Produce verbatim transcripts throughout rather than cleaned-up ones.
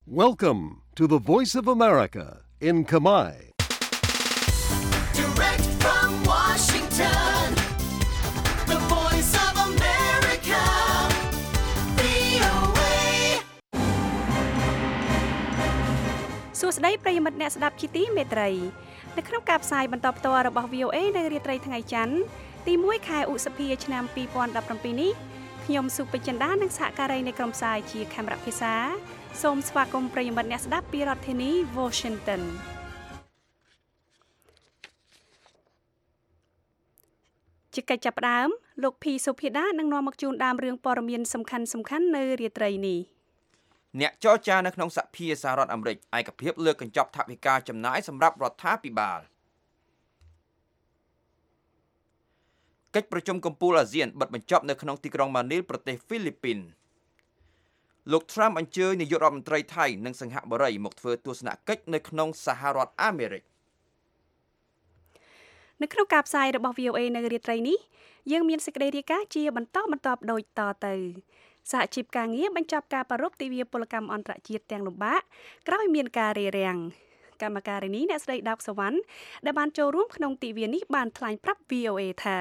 Welcome to the Voice of America in Kamai. Direct from Washington, the Voice of America, វី អូ เอសួស្តីប្រិយមិត្តអ្នកស្ដាប់ជាទីមេត្រីនៅក្នុងការផ្សាយបន្តផ្ទាល់របស់ វី អូ เอ នៅរាត្រីថ្ងៃច័ន្ទទីមួយខែឧសភាឆ្នាំពីរពាន់ដប់ប្រាំពីរនេះខ្ញុំសុពេជ្ជចិន្តានិងសហការីនៃក្រុមផ្សាយជាខេមរៈភាសាសូមស្វាគមន៍ប្រិយមិត្តអ្នកស្ដាប់ពីរដ្ឋធានី Washington ជាកិច្ចចាប់ផ្ដើមលោកភីសុភាដានឹងនាំមកជូនដើមរឿងព័ត៌មានសំខាន់សំខាន់នៅរាត្រីនេះអ្នកចរចានៅក្នុងសភាសហរដ្ឋអាមេរិកឯកភាពលើកកញ្ចប់ថវិកាចំណាយសម្រាប់រដ្ឋាភិបាលកិច្ចប្រជុំកំពូលអាស៊ានបិទបញ្ចប់នៅក្នុងទីក្រុងម៉ានីលប្រទេសហ្វីលីពីនលោក Trump អញ្ជើញនាយករដ្ឋមន្ត្រីថៃនិងសិង្ហបុរីមកធ្វើទស្សនកិច្ចនៅក្នុងសហរដ្ឋអាមេរិកនៅក្នុងការផ្សាយរបស់ វី អូ เอ នៅរាត្រីនេះយើងមានសេចក្តីរាយការណ៍ជាបន្តបន្ទាប់ដូចតទៅសហជីពការងារបញ្ចប់ការប្រារព្ធទិវាពលកម្មអន្តរជាតិទាំងលំបាកក្រោយមានការរារាំងកម្មការិនីអ្នកស្រីដោកសវណ្ណដែលបានចូលរួមក្នុងទិវានេះបានថ្លែងប្រាប់ វី អូ เอ ថា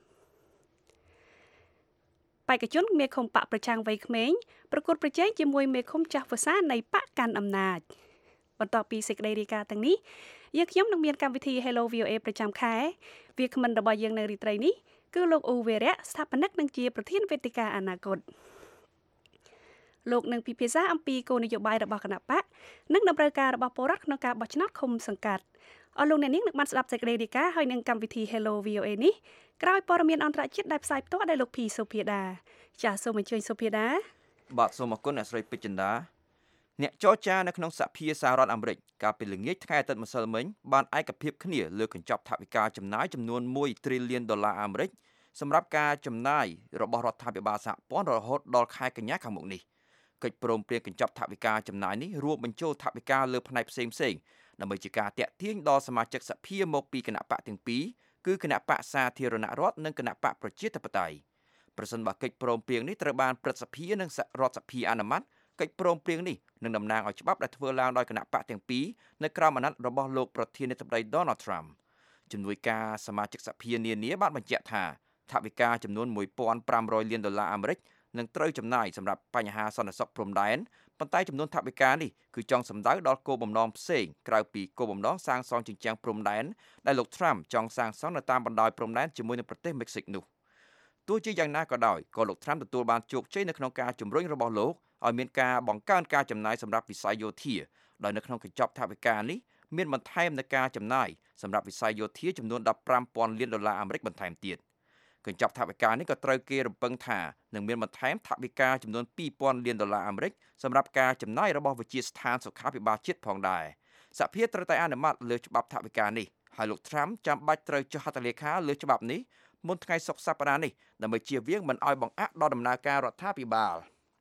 បេក្ខជនមេឃុំបកប្រឆាំងវ័យក្មេងប្រកួតប្រជែងជាមួយមេឃុំចាស់វស្សានៃបកកាន់អំណាចបន្ទាប់ពីសេចក្តីរាយការណ៍ទាំងនេះយើងខ្ញុំនឹងមានកម្មវិធី Hello វី អូ เอ ប្រចាំខែវាគ្មិនរបស់យើងនៅរាត្រីនេះគឺលោកអ៊ូវេរៈស្ថាបនិកនិងជាប្រធានវេទិកាអនាគតលោកនឹងពិភាក្សាអំពីគោលនយោបាយរបស់គណៈបកនិងតម្រូវការរបស់ពលរដ្ឋក្នុងការបោះឆ្នោតឃុំសង្កាត់អរលោកអ្នកនាងនឹងបានស្ដាប់សេចក្តីរាយការណ៍ហើយនឹងកម្មវិធី Hello វី អូ เอ នេះក្រោយព័ត៌មានអន្តរជាតិដែលផ្សាយផ្ទាល់ដោយលោកភីសុភាដាចាសសូមអញ្ជើញសុភាដាបាទសូមអរគុណអ្នកស្រីពេជ្ជចិន្តាអ្នកចរចានៅក្នុងសភាសហរដ្ឋអាមេរិកកាលពីល្ងាចថ្ងៃអាទិត្យម្សិលមិញបានឯកភាពគ្នាលើកញ្ចប់ថវិកាចំណាយចំនួនមួយទ្រីលានដុល្លារអាមេរិកសម្រាប់ការចំណាយរបស់រដ្ឋាភិបាលសហព័ន្ធរហូតដល់ខែកញ្ញាខាងមុខនេះកិច្ចព្រមព្រៀងកញ្ចប់ថវិកាចំណាយនេះរួមបញ្ចូលថវិកាលើផ្នែកផ្សេងៗដើម្បីជាការតាក់ទាញដល់សមាជិកសភាមកពីគណៈបកទាំងពីរគឺគណៈបកសាធារណរដ្ឋនិងគណៈបកប្រជាធិបតេយ្យប្រសិនបើកិច្ចព្រមព្រៀងនេះត្រូវបានព្រឹទ្ធសភានិងរដ្ឋសភាអនុម័តកិច្ចព្រមព្រៀងនេះនឹងតំណាងឲ្យច្បាប់ដែលធ្វើឡើងដោយគណៈបកទាំងពីរនៅក្រោមអាណត្តិរបស់លោកប្រធានាធិបតី Donald Trump ជំនួយការសមាជិកសភានានាបានបញ្ជាក់ថាថវិកាចំនួនមួយពាន់ប្រាំរយលានដុល្លារអាមេរិកនឹងត្រូវចំណាយសម្រាប់បញ្ហាសន្តិសុខព្រំដែនប៉ុន្តែចំនួនថវិកានេះគឺចង់សម្ដៅដល់គោលបំណងផ្សេងក្រៅពីគោលបំណងសាងសង់ជញ្ជាំងព្រំដែនដែលលោក Trump ចង់សាងសង់នៅតាមបណ្ដោយព្រំដែនជាមួយនឹងប្រទេសមិចស៊ិកនោះទោះជាយ៉ាងណាក៏ដោយក៏លោក Trump ទទួលបានជោគជ័យនៅក្នុងការជំរុញរបស់លោកឲ្យមានការបង្កើនការចំណាយសម្រាប់វិស័យយោធាដោយនៅក្នុងកញ្ចប់ថវិកានេះមានបន្ថែមនូវការចំណាយសម្រាប់វិស័យយោធាចំនួនដប់ប្រាំពាន់លានដុល្លារអាមេរិកបន្ថែមទៀតកញ្ចប់ថវិកានេះក៏ត្រូវគេរំពឹងថានឹងមានបន្ថែមថវិកាចំនួនពីរពាន់លានដុល្លារអាមេរិកសម្រាប់ការចំណាយរបស់វិជាស្ថានសុខាភិបាលជាតិផងដែរសហភាពត្រូវតែអនុម័តលើច្បាប់ថវិកានេះហើយលោក Trump ចាំបាច់ត្រូវចុះហត្ថលេខាលើច្បាប់នេះមុនថ្ងៃសុក្រសប្តាហ៍នេះដើម្បីជៀសវាងមិនឲ្យបង្អាក់ដល់ដំណើរការរដ្ឋាភិបាល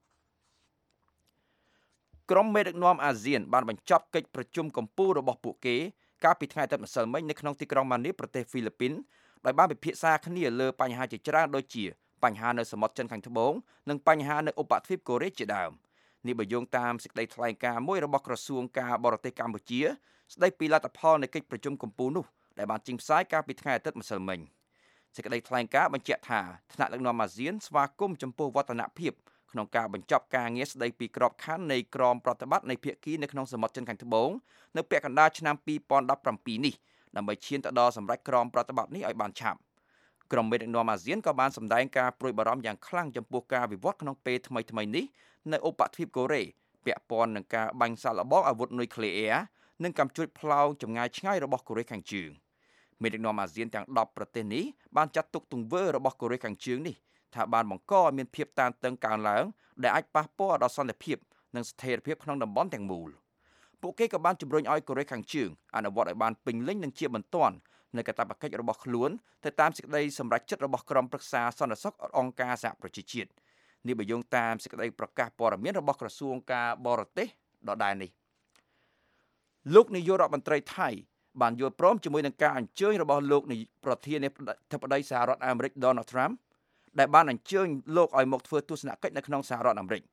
ក្រុមមេដឹកនាំអាស៊ានបានបញ្ចប់កិច្ចប្រជុំកំពូលរបស់ពួកគេកាលពីថ្ងៃអាទិត្យម្សិលមិញនៅក្នុងទីក្រុងម៉ានីលប្រទេសហ្វីលីពីនដោយបានពិភាក្សាគ្នាលើបញ្ហាជាច្រើនដូចជាបញ្ហានៅសមុទ្រចិនខាងត្បូងនិងបញ្ហានៅឧបទ្វីបកូរ៉េជាដើមនេះបើយោងតាមសេចក្តីថ្លែងការណ៍មួយរបស់ក្រសួងការបរទេសកម្ពុជាស្តីពីលទ្ធផលនៃកិច្ចប្រជុំកំពូលនោះដែលបានចេញផ្សាយកាលពីថ្ងៃអាទិត្យម្សិលមិញសេចក្តីថ្លែងការណ៍បញ្ជាក់ថាថ្នាក់ដឹកនាំអាស៊ានស្វាគមន៍ចំពោះវឌ្ឍនភាពក្នុងការបញ្ចប់ការងារស្តីពីក្របខ័ណ្ឌនៃក្រមប្រតិបត្តិនៃភាគីនៅក្នុងសមុទ្រចិនខាងត្បូងនៅពាក់កណ្ដាលឆ្នាំពីរពាន់ដប់ប្រាំពីរនេះដើម្បីឈានទៅដល់សម្រេចក្រមប្រតិបត្តិនេះឲ្យបានឆាប់ក្រុមមេដឹកនាំអាស៊ានក៏បានសម្ដែងការព្រួយបារម្ភយ៉ាងខ្លាំងចំពោះការវិវត្តក្នុងពេលថ្មីៗនេះនៅឧបទ្វីបកូរ៉េពាក់ព័ន្ធនឹងការបាញ់សាកល្បងអាវុធនុយក្លេអ៊ែរនិងកាំជ្រួចផ្លោងចម្ងាយឆ្ងាយរបស់កូរ៉េខាងជើងមេដឹកនាំអាស៊ានទាំងដប់ប្រទេសនេះបានចាត់ទុកទង្វើរបស់កូរ៉េខាងជើងនេះថាបានបង្កឲ្យមានភាពតានតឹងកើនឡើងដែលអាចប៉ះពាល់ដល់សន្តិភាពនិងស្ថិរភាពក្នុងតំបន់ទាំងមូលពួកគេក៏បានជំរុញឲ្យកូរ៉េខាងជើងអនុវត្តឲ្យបានពេញលេញនិងជាបន្ទាន់នៅកាតព្វកិច្ចរបស់ខ្លួនទៅតាមសេចក្តីសម្រេចចិត្តរបស់ក្រុមប្រឹក្សាសន្តិសុខអង្គការសហប្រជាជាតិនេះបើយោងតាមសេចក្តីប្រកាសព័ត៌មានរបស់ក្រសួងការបរទេសដដែលនេះលោកនាយករដ្ឋមន្ត្រីថៃបានយល់ព្រមជាមួយនឹងការអញ្ជើញរបស់លោកនាយប្រធានាធិបតីសហរដ្ឋអាមេរិក Donald Trump ដែលបានអញ្ជើញលោកឲ្យមកធ្វើទស្សនកិច្ចនៅក្នុងសហរដ្ឋអាមេរិក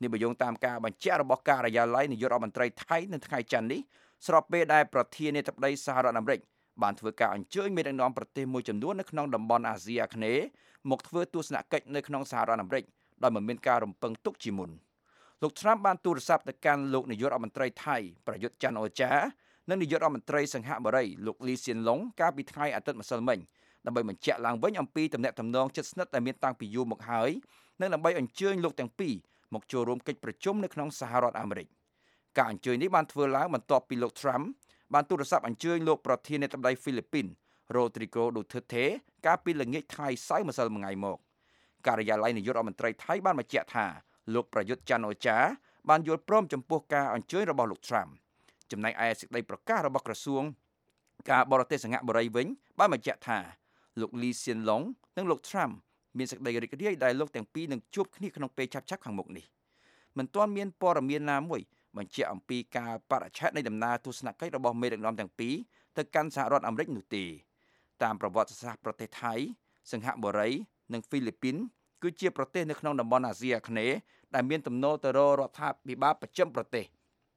នេះបើយោងតាមការបញ្ជាក់របស់ការិយាល័យនាយករដ្ឋមន្ត្រីថៃនៅថ្ងៃច័ន្ទនេះស្របពេលដែលប្រធានាធិបតីសហរដ្ឋអាមេរិកបានធ្វើការអញ្ជើញមេដឹកនាំប្រទេសមួយចំនួននៅក្នុងតំបន់អាស៊ីអាគ្នេយ៍មកធ្វើទស្សនកិច្ចនៅក្នុងសហរដ្ឋអាមេរិកដោយមិនមានការរំពឹងទុកជាមុនលោក Trump បានទូរស័ព្ទទៅកាន់លោកនាយករដ្ឋមន្ត្រីថៃប្រយុទ្ធច័ន្ទអូចានិងនាយករដ្ឋមន្ត្រីសង្ហបុរីលោកលីសៀនឡុងកាលពីថ្ងៃអាទិត្យម្សិលមិញដើម្បីបញ្ជាក់ឡើងវិញអំពីទំនាក់ទំនងជិតស្និទ្ធដែលមានតាំងពីយូរមកហើយនិងដើម្បីអញ្ជើញលោកទាំងពីរមកចូលរួមកិច្ចប្រជុំនៅក្នុងសហរដ្ឋអាមេរិកការអញ្ជើញនេះបានធ្វើឡើងបន្ទាប់ពីលោក Trump បានទូរស័ព្ទអញ្ជើញលោកប្រធានាធិបតីហ្វីលីពីន Rodrigo Duterte កាលពីល្ងាចថ្ងៃសៅរ៍ម្សិលមិញមកការិយាល័យនាយករដ្ឋមន្ត្រីថៃបានបញ្ជាក់ថាលោកប្រយុទ្ធច័ន្ទអូចាបានយល់ព្រមចំពោះការអញ្ជើញរបស់លោក Trump ចំណែកឯសេចក្តីប្រកាសរបស់ក្រសួងការបរទេសសង្ហបុរីវិញបានបញ្ជាក់ថាលោកលីសៀនឡុងនិងលោក Trump មានសេចក្តីរីករាយដែលលោកទាំងពីរនឹងជួបគ្នាក្នុងពេលឆាប់ៗខាងមុខនេះមិនទាន់មានព័ត៌មានណាមួយបញ្ជាក់អំពីការបរិច្ឆេទនៃដំណើរទស្សនកិច្ចរបស់មេដឹកនាំទាំងពីរទៅកាន់សហរដ្ឋអាមេរិកនោះទេតាមប្រវត្តិសាស្ត្រប្រទេសថៃសង្ហបុរីនិងហ្វីលីពីនគឺជាប្រទេសនៅក្នុងតំបន់អាស៊ីអាគ្នេយ៍ដែលមានទំនោរទៅរករដ្ឋាភិបាលប្រចាំប្រទេស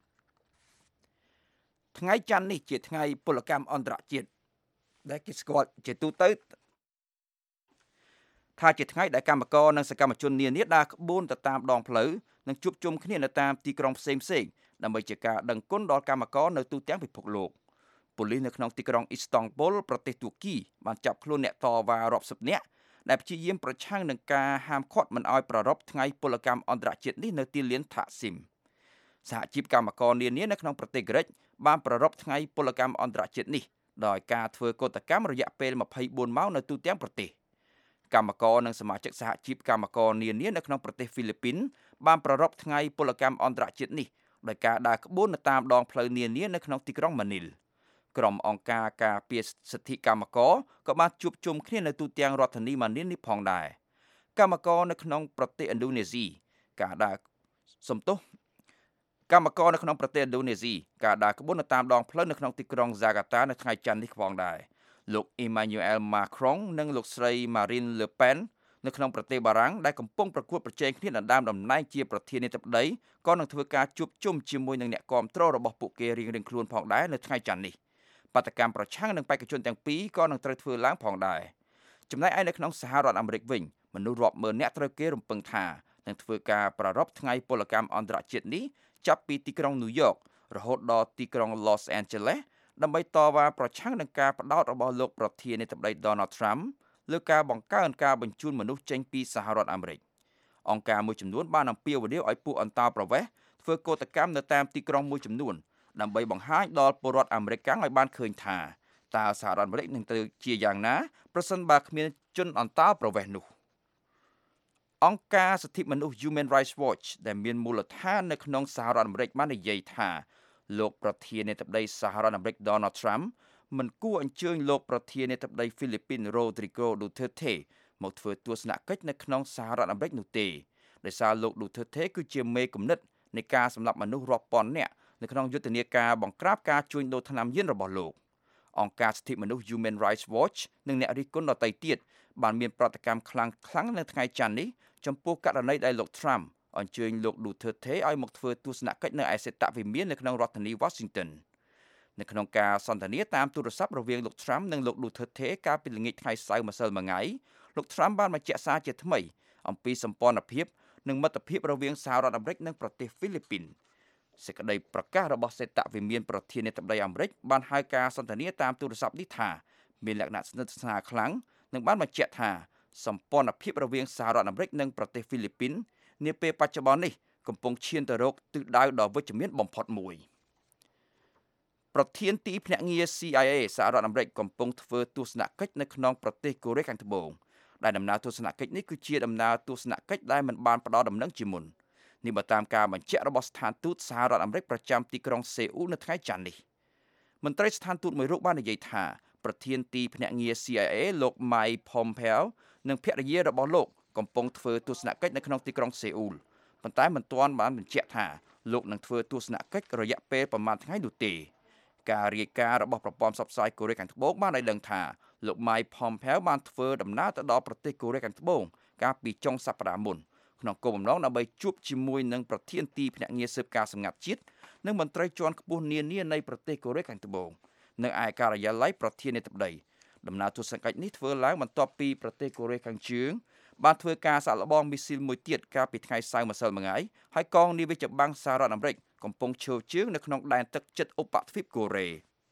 ថ្ងៃច័ន្ទនេះជាថ្ងៃពលកម្មអន្តរជាតិដែលគេស្គាល់ជាទូទៅថាជាថ្ងៃដែលកម្មករនិងសកម្មជននានាដើរក្បួនទៅតាមដងផ្លូវនិងជួបជុំគ្នានៅតាមទីក្រុងផ្សេងៗដើម្បីជាការដឹងគុណដល់កម្មករនៅទូទាំងពិភពលោកប៉ូលីសនៅក្នុងទីក្រុងអ៊ីស្តង់បុលប្រទេសទួរគីបានចាប់ខ្លួនអ្នកតវ៉ារាប់សិបនាក់ដែលព្យាយាមប្រឆាំងនឹងការហាមឃាត់មិនឲ្យប្រារព្ធថ្ងៃពលកម្មអន្តរជាតិនេះនៅទីលានថាក់ស៊ីមសហជីពកម្មករនានានៅក្នុងប្រទេសក្រិចបានប្រារព្ធថ្ងៃពលកម្មអន្តរជាតិនេះដោយការធ្វើកតកម្មរយៈពេលម្ភៃបួនម៉ោងនៅទូទាំងប្រទេសកម្មករនិងសមាជិកសហជីពកម្មករនានានៅក្នុងប្រទេសហ្វីលីពីនបានប្រារព្ធថ្ងៃពលកម្មអន្តរជាតិនេះដោយការដើរក្បួននៅតាមដងផ្លូវនានានៅក្នុងទីក្រុងម៉ានីលក្រុមអង្គការការពារសិទ្ធិកម្មករក៏បានជួបជុំគ្នានៅទូទាំងរដ្ឋធានីម៉ានីលនេះផងដែរកម្មករនៅក្នុងប្រទេសឥណ្ឌូនេស៊ីការដើរសំទោសកម្មករនៅក្នុងប្រទេសឥណ្ឌូនេស៊ីការដើរក្បួននៅតាមដងផ្លូវនៅក្នុងទីក្រុងហ្សាកាតានៅថ្ងៃច័ន្ទនេះផងដែរលោក Emmanuel Macron និងលោកស្រី Marine Le Pen នៅក្នុងប្រទេសបារាំងដែលកំពុងប្រកួតប្រជែងគ្នាដណ្ដើមតំណែងជាប្រធានាធិបតីក៏នឹងធ្វើការជួបជុំជាមួយនឹងអ្នកគាំទ្ររបស់ពួកគេរៀងៗខ្លួនផងដែរនៅថ្ងៃច័ន្ទនេះបាតកម្មប្រឆាំងនឹងបេក្ខជនទាំងពីរក៏នឹងត្រូវធ្វើឡើងផងដែរចំណែកឯនៅក្នុងសហរដ្ឋអាមេរិកវិញមនុស្សរាប់ម៉ឺននាក់ត្រូវគេរំពឹងថានឹងធ្វើការប្រារព្ធថ្ងៃពលកម្មអន្តរជាតិនេះចាប់ពីទីក្រុងញូវយ៉ករហូតដល់ទីក្រុង Los Angeles ដើម្បីតវ៉ាប្រឆាំងនឹងការបដោតរបស់លោកប្រធានាធិបតី Donald Trump លើការបង្កើនការបញ្ជូនមនុស្សចេញពីសហរដ្ឋអាមេរិកអង្គការមួយចំនួនបានអំពាវនាវឲ្យពួកអន្តោប្រវេសន៍ធ្វើកតកម្មនៅតាមទីក្រុងមួយចំនួនដើម្បីបង្ហាញដល់ពលរដ្ឋអាមេរិកឲ្យបានឃើញថាតើសហរដ្ឋអាមេរិកនឹងទៅជាយ៉ាងណាប្រសិនបើគ្មានជនអន្តោប្រវេសន៍នោះអង្គការសិទ្ធិមនុស្ស Human Rights Watch ដែលមានមូលដ្ឋាននៅក្នុងសហរដ្ឋអាមេរិកបាននិយាយថាលោកប្រធានាធិបតីសហរដ្ឋអាមេរិក Donald Trump មិនគួរអញ្ជើញលោកប្រធានាធិបតីហ្វីលីពីន Rodrigo Duterte មកធ្វើទស្សនកិច្ចនៅក្នុងសហរដ្ឋអាមេរិកនោះទេដោយសារលោក Duterte គឺជាមេគំនិតនៃការសម្លាប់មនុស្សរាប់ពាន់នាក់នៅក្នុងយុទ្ធនាការបង្ក្រាបការជួញដូរថ្នាំញៀនរបស់លោកអង្គការសិទ្ធិមនុស្ស Human Rights Watch និងអ្នករិះគន់ដទៃទៀតបានមានប្រតិកម្មខ្លាំងៗនៅថ្ងៃច័ន្ទនេះចំពោះករណីដែលលោក Trump អញ្ជើញលោក Duterte ឲ្យមកធ្វើទស្សនកិច្ចនៅឯសេតវិមាននៅក្នុងរដ្ឋធានី Washington នៅក្នុងការសន្ទនាតាមទូរស័ព្ទរវាងលោក Trump និងលោក Duterte កាលពីល្ងាចថ្ងៃសៅរ៍ម្សិលមិញលោក Trump បានបញ្ជាក់សារជាថ្មីអំពីសម្ព័ន្ធភាពនិងមិត្តភាពរវាងសហរដ្ឋអាមេរិកនិងប្រទេសហ្វីលីពីនសេចក្តីប្រកាសរបស់សេតវិមានប្រធានាធិបតីអាមេរិកបានហៅការសន្ទនាតាមទូរស័ព្ទនេះថាមានលក្ខណៈស្និទ្ធស្នាលខ្លាំងនិងបានបញ្ជាក់ថាសម្ព័ន្ធភាពរវាងសហរដ្ឋអាមេរិកនិងប្រទេសហ្វីលីពីននាពេលបច្ចុប្បន្ននេះកំពុងឈានទៅរកទិសដៅដ៏វិជ្ជមានបំផុតមួយប្រធានទីភ្នាក់ងារ C I A សហរដ្ឋអាមេរិកកំពុងធ្វើទស្សនកិច្ចនៅក្នុងប្រទេសកូរ៉េខាងត្បូងដែលដំណើរទស្សនកិច្ចនេះគឺជាដំណើរទស្សនកិច្ចដែលមិនបានផ្ដល់ដំណឹងជាមុននេះបើតាមការបញ្ជាក់របស់ស្ថានទូតសហរដ្ឋអាមេរិកប្រចាំទីក្រុងសេអ៊ូលនៅថ្ងៃច័ន្ទនេះមន្ត្រីស្ថានទូតមួយរូបបាននិយាយថាប្រធានទីភ្នាក់ងារ C I A លោក Mike Pompeo និងភរិយារបស់លោកកំពុងធ្វើទស្សនកិច្ចនៅក្នុងទីក្រុងសេអ៊ូលប៉ុន្តែមិនទាន់បានបញ្ជាក់ថាលោកនឹងធ្វើទស្សនកិច្ចរយៈពេលប្រមាណថ្ងៃនោះទេការរាយការណ៍របស់ប្រព័ន្ធផ្សព្វផ្សាយកូរ៉េខាងត្បូងបានឲ្យដឹងថាលោក Mike Pompeo បានធ្វើដំណើរទៅដល់ប្រទេសកូរ៉េខាងត្បូងកាលពីចុងសប្តាហ៍មុនក្នុងគោលបំណងដើម្បីជួបជាមួយនឹងប្រធានទីភ្នាក់ងារស៊ើបការសម្ងាត់ជាតិនិងមន្ត្រីជាន់ខ្ពស់នានានៃប្រទេសកូរ៉េខាងត្បូងនៅឯការិយាល័យប្រធានាធិបតីដំណើរទស្សនកិច្ចនេះធ្វើឡើងបន្ទាប់ពីប្រទេសកូរ៉េខាងជើងបានធ្វើការសាកល្បងមីស៊ីលមួយទៀតកាលពីថ្ងៃសៅរ៍ម្សិលមិញហើយកងនាវាចម្បាំងសហរដ្ឋអាមេរិកកំពុងឈរជើងនៅក្នុងដែនទឹកជិតឧបទ្វីបកូរ៉េ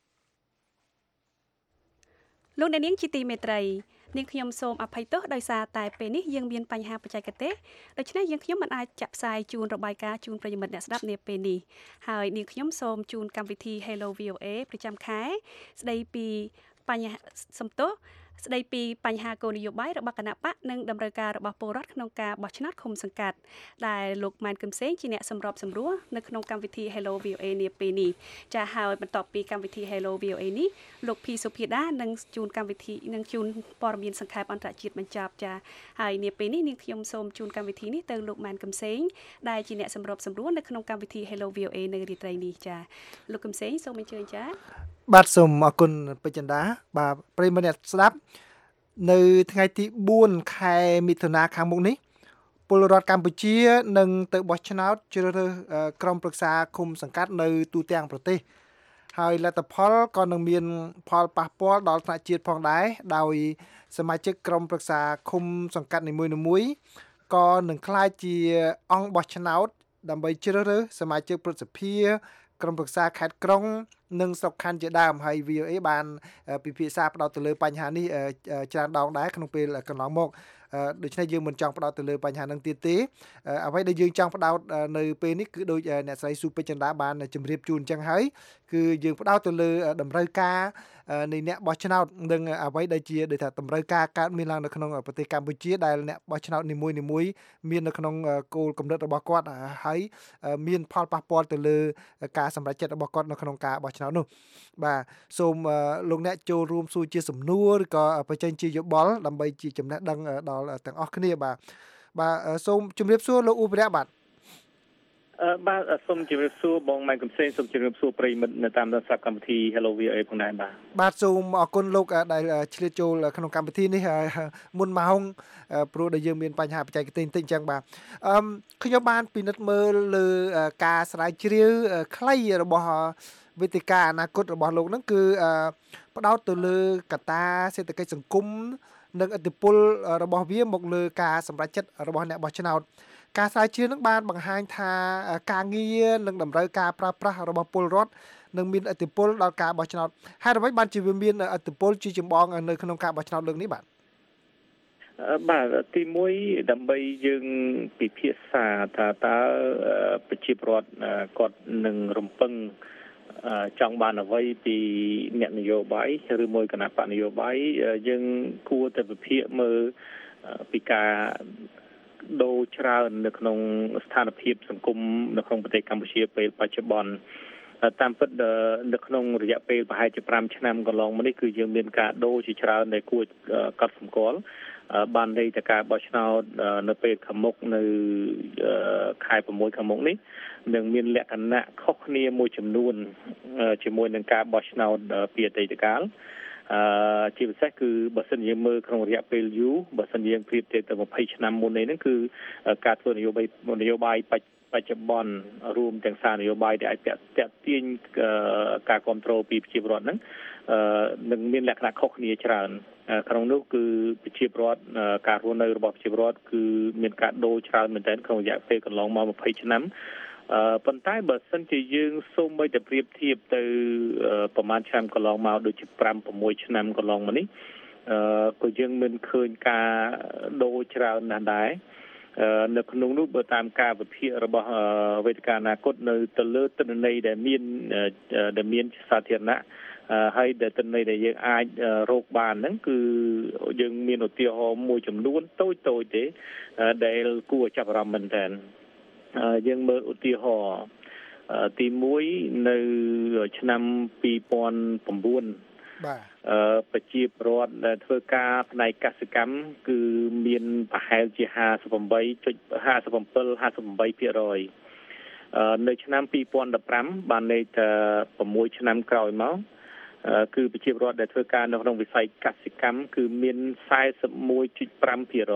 លោកអ្នកនាងជាទីមេត្រីនាងខ្ញុំសូមអភ័យទោសដោយសារតែពេលនេះយើងមានបញ្ហាបច្ចេកទេសដូច្នេះយើងខ្ញុំមិនអាចចាក់ផ្សាយជូនរបាយការណ៍ជូនប្រិយមិត្តអ្នកស្ដាប់នាពេលនេះហើយនាងខ្ញុំសូមជូនកម្មវិធី Hello វី អូ អេ ប្រចាំខែស្ដីពីបញ្ហាសំទោសស្ដីពីបញ្ហាគោលនយោបាយរបស់គណៈបកនិងតម្រូវការរបស់ពលរដ្ឋក្នុងការបោះឆ្នោតឃុំសង្កាត់ដែលលោកម៉ែនកឹមសេងជាអ្នកសម្របសម្រួលនៅក្នុងកម្មវិធី Hello វី អូ អេ នាពេលនេះចា៎ហើយបន្ទាប់ពីកម្មវិធី Hello វី អូ អេ នេះលោកភីសុភាដានឹងជូនកម្មវិធីនឹងជូនព័ត៌មានសង្ខេបអន្តរជាតិបញ្ចប់ចា៎ហើយនាពេលនេះនាងខ្ញុំសូមជូនកម្មវិធីនេះទៅលោកម៉ែនកឹមសេងដែលជាអ្នកសម្របសម្រួលនៅក្នុងកម្មវិធី Hello វី អូ អេ នៅរាត្រីនេះចា៎លោកកឹមសេងសូមអញ្ជើញចា៎បាទសូមអរគុណពេជ្រចិន្តាបាទប្រិយមិត្តអ្នកស្ដាប់នៅថ្ងៃទីបួនខែមិថុនាខាងមុខនេះពលរដ្ឋកម្ពុជានឹងទៅបោះឆ្នោតជ្រើសរើសក្រុមប្រឹក្សាឃុំសង្កាត់នៅទូទាំងប្រទេសហើយលទ្ធផលក៏នឹងមានផលប៉ះពាល់ដល់ថ្នាក់ជាតិផងដែរដោយសមាជិកក្រុមប្រឹក្សាឃុំសង្កាត់នីមួយៗក៏នឹងក្លាយជាអង្គបោះឆ្នោតដើម្បីជ្រើសរើសសមាជិកព្រឹទ្ធសភាក្រុមប្រឹក្សាខេត្តក្រុងនិងស្រុកខណ្ឌជាដើមហើយ វី អូ អេ បានពិភាក្សាផ្ដោតទៅលើបញ្ហានេះច្រើនដងដែរក្នុងពេលកន្លងមកដូច្នេះយើងមិនចង់ផ្ដោតទៅលើបញ្ហានឹងទៀតទេអ្វីដែលយើងចង់ផ្ដោតនៅពេលនេះគឺដូចអ្នកស្រីស៊ូពេជ្រចិន្តាបានជម្រាបជូនអញ្ចឹងហើយគឺយើងផ្ដោតទៅលើតម្រូវការនៃអ្នកបោះឆ្នោតនិងអ្វីដែលជាដូចថាតម្រូវការកើតមានឡើងនៅក្នុងប្រទេសកម្ពុជាដែលអ្នកបោះឆ្នោតនីមួយៗមាននៅក្នុងគោលគំនិតរបស់គាត់ហើយមានផលប៉ះពាល់ទៅលើការសម្រេចចិត្តរបស់គាត់នៅក្នុងការបោះឆ្នោតនោះបាទសូមលោកអ្នកចូលរួមសួរជាសំណួរឬក៏បញ្ចេញជាយោបល់ដើម្បីជាចំណេះដឹងដល់ទាំងអស់គ្នាបាទបាទសូមជម្រាបសួរលោកអ៊ូបរៈបាទអឺបាទសូមជម្រាបសួរបងម៉ែកកំសែងសូមជម្រាបសួរប្រិយមិត្តនៅតាមដានស្ដាប់កម្មវិធី Hello វី អូ អេ ផងដែរបាទបាទសូមអរគុណលោកដែលឆ្លៀតចូលក្នុងកម្មវិធីនេះមុនម៉ោងព្រោះដែលយើងមានបញ្ហាបច្ចេកទេសបន្តិចអញ្ចឹងបាទអឺខ្ញុំបានពិនិត្យមើលលើការស្រាវជ្រាវខ្លីរបស់វេទិកាអនាគតរបស់លោកហ្នឹងគឺផ្ដោតទៅលើកត្តាសេដ្ឋកិច្ចសង្គមនិងឥទ្ធិពលរបស់វាមកលើការសម្រេចចិត្តរបស់អ្នកបោះឆ្នោតការស្រាវជ្រាវនឹងបានបង្ហាញថាការងារនិងតម្រូវការប្រើប្រាស់របស់ពលរដ្ឋនឹងមានឥទ្ធិពលដល់ការបោះឆ្នោតហើយអ្វីបានជាវាមានឥទ្ធិពលជាចម្បងនៅក្នុងការបោះឆ្នោតលើកនេះបាទបាទទីមួយដើម្បីយើងពិភាក្សាថាតើប្រជាពលរដ្ឋគាត់នឹងរំពឹងចង់បានអ្វីពីអ្នកនយោបាយឬមួយគណៈបកនយោបាយយើងគួរតែវិភាគមើលពីការដូរច្រើននៅក្នុងស្ថានភាពសង្គមនៅក្នុងប្រទេសកម្ពុជាពេលបច្ចុប្បន្នតាមពិតនៅក្នុងរយៈពេលប្រហែលជាប្រាំឆ្នាំកន្លងមកនេះគឺយើងមានការដូរជាច្រើនដែលគួរកត់សម្គាល់បានន័យថាការបោះឆ្នោតនៅពេលខាងមុខនៅខែប្រាំមួយខាងមុខនេះនឹងមានលក្ខណៈខុសគ្នាមួយចំនួនជាមួយនឹងការបោះឆ្នោតពីអតីតកាលអឺជាពិសេសគឺបើសិនយើងមើលក្នុងរយៈពេលយូរបើសិនយើងប្រៀបធៀបទៅម្ភៃឆ្នាំមុននេះហ្នឹងគឺការធ្វើនយោបាយនយោបាយបច្ចុប្បន្នរួមទាំងសារនយោបាយដែលអាចតាក់ទាញការគ្រប់គ្រងពីប្រជាពលរដ្ឋហ្នឹងនឹងមានលក្ខណៈខុសគ្នាច្រើនក្នុងនោះគឺប្រជាពលរដ្ឋការរស់នៅរបស់ប្រជាពលរដ្ឋគឺមានការដូរច្រើនមែនទែនក្នុងរយៈពេលកន្លងមកម្ភៃឆ្នាំអឺប៉ុន្តែបើសិនជាយើងសូមបីតែប្រៀបធៀបទៅប្រហែលឆ្នាំកន្លងមកដូចជាប្រាំប្រាំមួយឆ្នាំកន្លងមកនេះអឺក៏យើងមិនឃើញការដូរច្រើនណាស់ដែរនៅក្នុងនោះបើតាមការវិភាគរបស់វេទិកាអនាគតនៅទៅលើទិន្នន័យដែលមានដែលមានសាធារណៈហើយដែលទិន្នន័យដែលយើងអាចរកបានហ្នឹងគឺយើងមានឧទាហរណ៍មួយចំនួនតូចតូចទេដែលគួរចាប់អារម្មណ៍មែនទែនយើងមើលឧទាហរណ៍ទីមួយនៅឆ្នាំពីរពាន់ប្រាំបួនបាទអឺប្រជាពលរដ្ឋដែលធ្វើការផ្នែកកសិកម្មគឺមានប្រហែលជាห้าสิบแปดจุดห้าสิบเจ็ด ห้าสิบแปดភាគរយ នៅឆ្នាំពីរពាន់ដប់ប្រាំបានន័យថាប្រាំមួយឆ្នាំក្រោយមកគឺប្រជាពលរដ្ឋដែលធ្វើការនៅក្នុងវិស័យកសិកម្មគឺមាន สี่สิบเอ็ดจุดห้าភាគរយ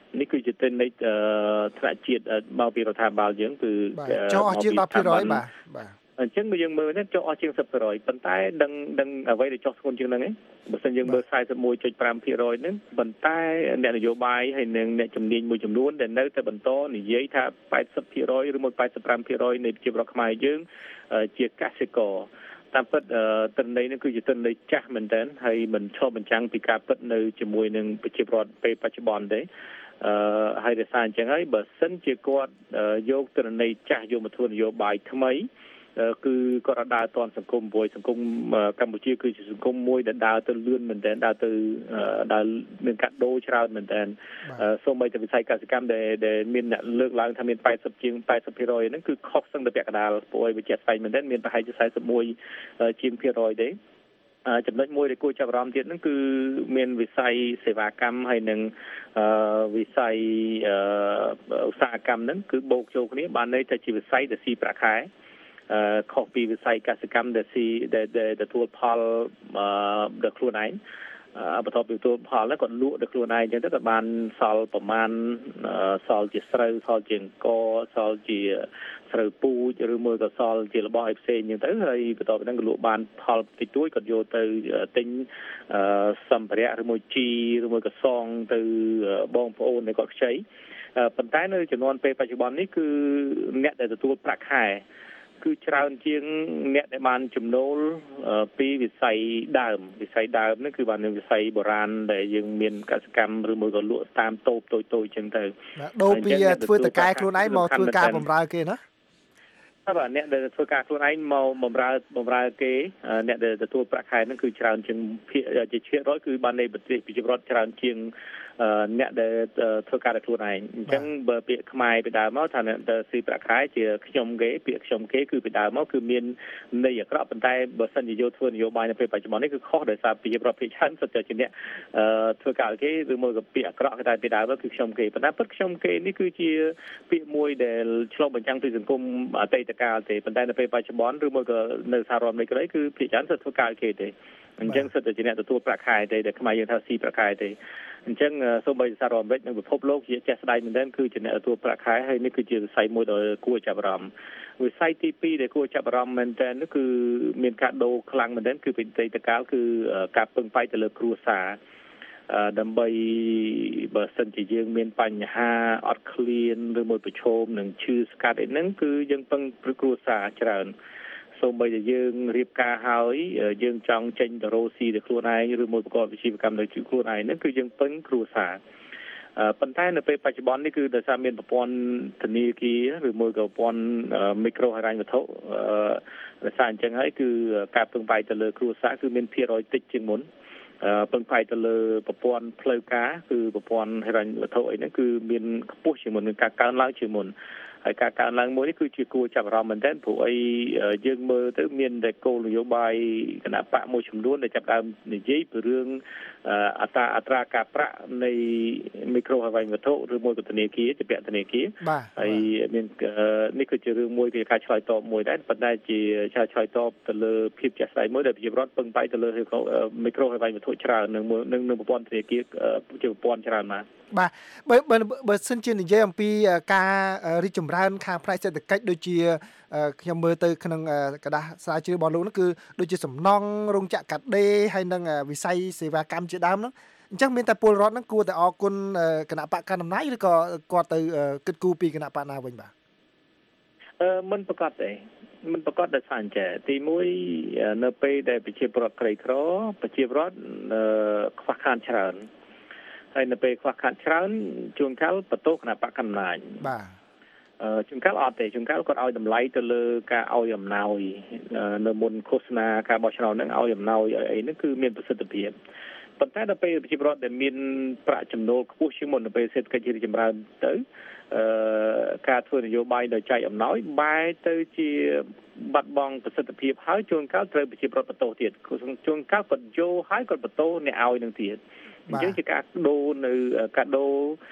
នេះគឺជាទិន្នន័យថ្នាក់ជាតិមកពីរដ្ឋាភិបាលយើងគឺចុះអស់ជាង 10% បាទបាទអញ្ចឹងយើងមើលនេះចុះអស់ជាង សិបភាគរយ ប៉ុន្តែដឹងដឹងអ្វីដែលចុះធ្ងន់ជាងហ្នឹងឯងបើសិនយើងមើល สี่สิบเอ็ดจุดห้าភាគរយ ហ្នឹងប៉ុន្តែអ្នកនយោបាយហើយនិងអ្នកជំនាញមួយចំនួនដែលនៅតែបន្តនិយាយថា แปดสิบភាគរយ ឬមួយ แปดสิบห้าភាគរយ នៃប្រជាពលរដ្ឋខ្មែរយើងជាកសិករតាមពិតទិន្នន័យនេះគឺជាទិន្នន័យចាស់មែនទែនហើយមិនឆ្លុះបញ្ចាំងពីការពិតនៅជាមួយនឹងប្រជាពលរដ្ឋពេលបច្ចុប្បន្នទេអឺហើយដោយសារអញ្ចឹងហើយបើសិនជាគាត់យកទិន្នន័យចាស់យកមកធ្វើនយោបាយថ្មីគឺគាត់ដើរតាន់សង្គមមួយសង្គមកម្ពុជាគឺជាសង្គមមួយដែលដើរទៅលឿនមែនទែនដើរទៅដើរមានកាដូច្រើនមែនទែនសូម្បីតែវិស័យកសិកម្មដែលដែលមានអ្នកលើកឡើងថាមាន แปดสิบ ជាង แปดสิบភាគរយ ហ្នឹងគឺខុសសឹងតែពាក់កណ្ដាលព្រោះឲ្យវិជាស្វ័យមែនទែនមានប្រហែលជា สี่สิบเอ็ด ជាងភាគរយទេចំណុចមួយដែលគួរចាប់អារម្មណ៍ទៀតហ្នឹងគឺមានវិស័យសេវាកម្មហើយនឹងវិស័យឧស្សាហកម្មហ្នឹងគឺបូកចូលគ្នាបានន័យថាជាវិស័យដែលស៊ីប្រាក់ខែខុសពីវិស័យកសិកម្មដែលស៊ីដែលទទួលផលដល់ខ្លួនឯងបន្ទាប់ពីទទួលផលហ្នឹងគាត់លក់ដល់ខ្លួនឯងអញ្ចឹងទៅក៏បានសល់ប្រមាណសល់ជាស្រូវសល់ជាអង្គសល់ជាស្រូវពូជឬមួយក៏សល់ជារបស់ឲ្យផ្សេងអញ្ចឹងទៅហើយបន្ទាប់ពីហ្នឹងក៏លក់បានផលតិចតួចគាត់យកទៅទិញសម្ភារៈឬមួយជីឬមួយក៏សងទៅបងប្អូនដែលគាត់ខ្ចីប៉ុន្តែនៅចំនួនពេលបច្ចុប្បន្ននេះគឺអ្នកដែលទទួលប្រាក់ខែគឺច្រើនជាងអ្នកដែលបានចំណូលពីវិស័យដើមវិស័យដើមហ្នឹងគឺបានវិស័យបុរាណដែលយើងមានកសិកម្មឬមួយក៏លក់តាមតូបតូចៗអញ្ចឹងទៅដូរពីធ្វើតកែខ្លួនឯងមកធ្វើការបម្រើគេណាបាទអ្នកដែលធ្វើការខ្លួនឯងមកបម្រើបម្រើគេអ្នកដែលទទួលប្រាក់ខែហ្នឹងគឺច្រើនជាងភាគជាភាគរយគឺបាននៃប្រទេសប្រជាពលរដ្ឋច្រើនជាងអ្នកដែលធ្វើការដោយខ្លួនឯងអញ្ចឹងបើពាក្យខ្មែរពីដើមមកថាអ្នកដែលស៊ីប្រាក់ខែជាខ្ញុំគេពាក្យខ្ញុំគេគឺពីដើមមកគឺមានន័យអាក្រក់ប៉ុន្តែបើសិនជាយកធ្វើនយោបាយនៅពេលបច្ចុប្បន្ននេះគឺខុសដោយសារប្រជាពលរដ្ឋភាគច្រើនសុទ្ធតែជាអ្នកធ្វើការគេឬមួយក៏ពាក្យអាក្រក់តែពីដើមមកគឺខ្ញុំគេប៉ុន្តែពិតខ្ញុំគេនេះគឺជាពាក្យមួយដែលឆ្លុះបញ្ចាំងពីសង្គមអតីតកាលទេប៉ុន្តែនៅពេលបច្ចុប្បន្នឬមួយក៏នៅសហរដ្ឋអាមេរិកគឺភាគច្រើនសុទ្ធធ្វើការគេទេអញ្ចឹងសិតតែជាអ្នកទទួលប្រាក់ខែទេដែលខ្មែរយើងថាស៊ីប្រាក់ខែទេអញ្ចឹងសូម្បីសហរដ្ឋអាមេរិកនិងពិភពលោកជាចេះស្ដាយមែនទែនគឺជាអ្នកទទួលប្រាក់ខែហើយនេះគឺជាវិស័យមួយដែលគួរចាប់អារម្មណ៍វិស័យទីពីរដែលគួរចាប់អារម្មណ៍មែនទែននោះគឺមានការដូរខ្លាំងមែនទែនគឺពីអតីតកាលគឺការពឹងផ្អែកទៅលើគ្រួសារដើម្បីបើសិនជាយើងមានបញ្ហាអត់ឃ្លានឬមួយប្រឈមនឹងឈឺស្កាត់អីហ្នឹងគឺយើងពឹងព្រឹកគ្រួសារច្រើនសូម្បីតែយើងរៀបការហើយយើងចង់ចេញទៅរកស៊ីទៅខ្លួនឯងឬមួយប្រកបវិជ្ជាកម្មនៅជួយខ្លួនឯងហ្នឹងគឺយើងពឹងគ្រួសារប៉ុន្តែនៅពេលបច្ចុប្បន្ននេះគឺដោយសារមានប្រព័ន្ធធនាគារឬមួយក៏ប្រព័ន្ធមីក្រូហិរញ្ញវត្ថុដោយសារអញ្ចឹងហើយគឺការពឹងផ្អែកទៅលើគ្រួសារគឺមានភាគរយតិចជាងមុនពឹងផ្អែកទៅលើប្រព័ន្ធផ្លូវការគឺប្រព័ន្ធហិរញ្ញវត្ថុអីហ្នឹងគឺមានខ្ពស់ជាងមុនមានការកើនឡើងជាងមុនហើយការកើនឡើងមួយនេះគឺជាគួរចាប់អារម្មណ៍មែនទែនព្រោះអីយើងមើលទៅមានតែគោលនយោបាយគណៈបកមួយចំនួនដែលចាប់ដើមនិយាយពីរឿងអត្រាអត្រាការប្រាក់នៃមីក្រូហិរញ្ញវត្ថុឬមួយក៏ធនាគារជាពាក់ធនាគារហើយមាននេះគឺជារឿងមួយជាការឆ្លើយតបមួយដែរប៉ុន្តែជាការឆ្លើយតបទៅលើភាពជាក់ស្ដែងមួយដែលប្រជាពលរដ្ឋពឹងផ្អែកទៅលើមីក្រូហិរញ្ញវត្ថុច្រើននឹងនឹងប្រព័ន្ធធនាគារជាប្រព័ន្ធច្រើនណាស់បាទបើបើសិនជានិយាយអំពីការរីកចម្រើនខាងផ្នែកសេដ្ឋកិច្ចដូចជាខ្ញុំមើលទៅក្នុងกระดาษស្រាវជ្រាវរបស់លោកនោះគឺដូចជាសំណង់រោងចក្រកាត់ដេរហើយនិងវិស័យសេវាកម្មជាដើមហ្នឹងអញ្ចឹងមានតែពលរដ្ឋហ្នឹងគួរតែអរគុណគណៈបកកណ្ដាលអំណាចឬក៏គាត់ទៅគិតគូរពីគណៈបកណាវិញបាទអឺមិនប្រកាសទេមិនប្រកាសដោយសារអញ្ចឹងទីមួយនៅពេលដែលប្រជាពលរដ្ឋក្រីក្រប្រជាពលរដ្ឋខ្វះខាតច្រើនហើយនៅពេលខ្វះខាតច្រើនជួនកាលបន្ទោសគណៈបកកណ្ដាលអំណាចបាទអឺជួនកាលអត់ទេជួនកាលគាត់ឲ្យតម្លៃទៅលើការឲ្យអំណោយនៅមុនឃោសនាការបោះឆ្នោតហ្នឹងឲ្យអំណោយអីហ្នឹងគឺមានប្រសិទ្ធភាពប៉ុន្តែដល់ពេលប្រជាពលរដ្ឋដែលមានប្រាក់ចំណូលខ្ពស់ជាងមុននៅពេលសេដ្ឋកិច្ចរីកចម្រើនទៅអឺការធ្វើនយោបាយដោយចែកអំណោយបែរទៅជាបាត់បង់ប្រសិទ្ធភាពហើយជួនកាលត្រូវប្រជាពលរដ្ឋបន្ទោសទៀតជួនកាលគាត់យកហើយគាត់បន្ទោសអ្នកឲ្យនឹងទៀតអញ្ចឹងជាការដូរនៅការដូរ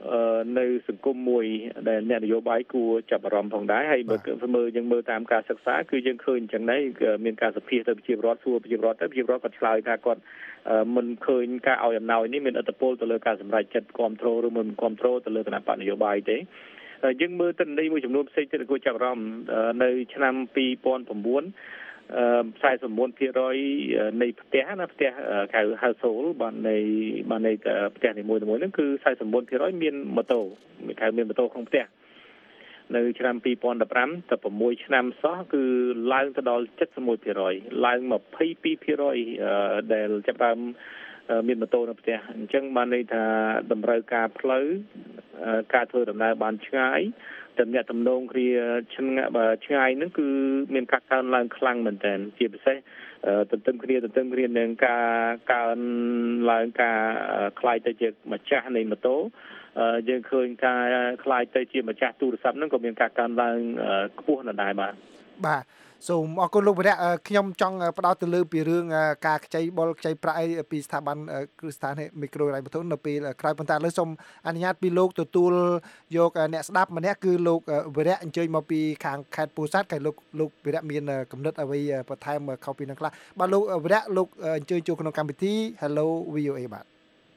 នៅសង្គមមួយដែលអ្នកនយោបាយគួរចាប់អារម្មណ៍ផងដែរហើយបើមើលយើងមើលតាមការសិក្សាគឺយើងឃើញអញ្ចឹងដែរមានការសភាទៅប្រជាពលរដ្ឋសួរប្រជាពលរដ្ឋទៅប្រជាពលរដ្ឋគាត់ឆ្លើយថាគាត់មិនឃើញការឲ្យអំណោយនេះមានឥទ្ធិពលទៅលើការសម្រេចចិត្តគ្រប់គ្រងឬមិនគ្រប់គ្រងទៅលើគណៈបកនយោបាយទេយើងមើលទិន្នន័យមួយចំនួនផ្សេងទៀតគួរចាប់អារម្មណ៍នៅឆ្នាំពីរពាន់ប្រាំបួនខ្សែសម្បត្តិភាគរយនៃផ្ទះណាផ្ទះហៅ household បាននៃបាននៃផ្ទះនីមួយៗហ្នឹងគឺខ្សែសម្បត្តិភាគរយមានម៉ូតូមានហៅមានម៉ូតូក្នុងផ្ទះនៅឆ្នាំពីរពាន់ដប់ប្រាំតែប្រាំមួយឆ្នាំសោះគឺឡើងទៅដល់เจ็ดสิบเอ็ดភាគរយឡើងยี่สิบสองភាគរយដែលចាប់ដើមមានម៉ូតូនៅផ្ទះអញ្ចឹងបានន័យថាតម្រូវការផ្លូវការធ្វើដំណើរបានឆ្ងាយទំនាក់ទំនងគ្នាឆ្ងាយឆ្ងាយហ្នឹងគឺមានការកើនឡើងខ្លាំងមែនទែនជាពិសេសទន្ទឹមគ្នាទន្ទឹមគ្នានឹងការកើនឡើងការคล้ายទៅជាម្ចាស់នៃម៉ូតូយើងឃើញការคล้ายទៅជាម្ចាស់ទូរស័ព្ទហ្នឹងក៏មានការកើនឡើងខ្ពស់ណាស់ដែរបាទបាទសូមអរគុណលោកវរៈខ្ញុំចង់ផ្ដោតទៅលើពីរឿងការខ្ចីបុលខ្ចីប្រាក់អីពីស្ថាប័នគ្រឹះស្ថានមីក្រូហិរញ្ញវត្ថុនៅពេលក្រោយប៉ុន្តែលើសូមអនុញ្ញាតពីលោកទទួលយកអ្នកស្ដាប់ម្នាក់គឺលោកវរៈអញ្ជើញមកពីខាងខេត្តពោធិ៍សាត់ហើយលោកលោកវរៈមានកំណត់អ្វីបន្ថែមខុសពីនឹងខ្លះបាទលោកវរៈលោកអញ្ជើញចូលក្នុងកម្មវិធី Hello វី អូ เอ បាទ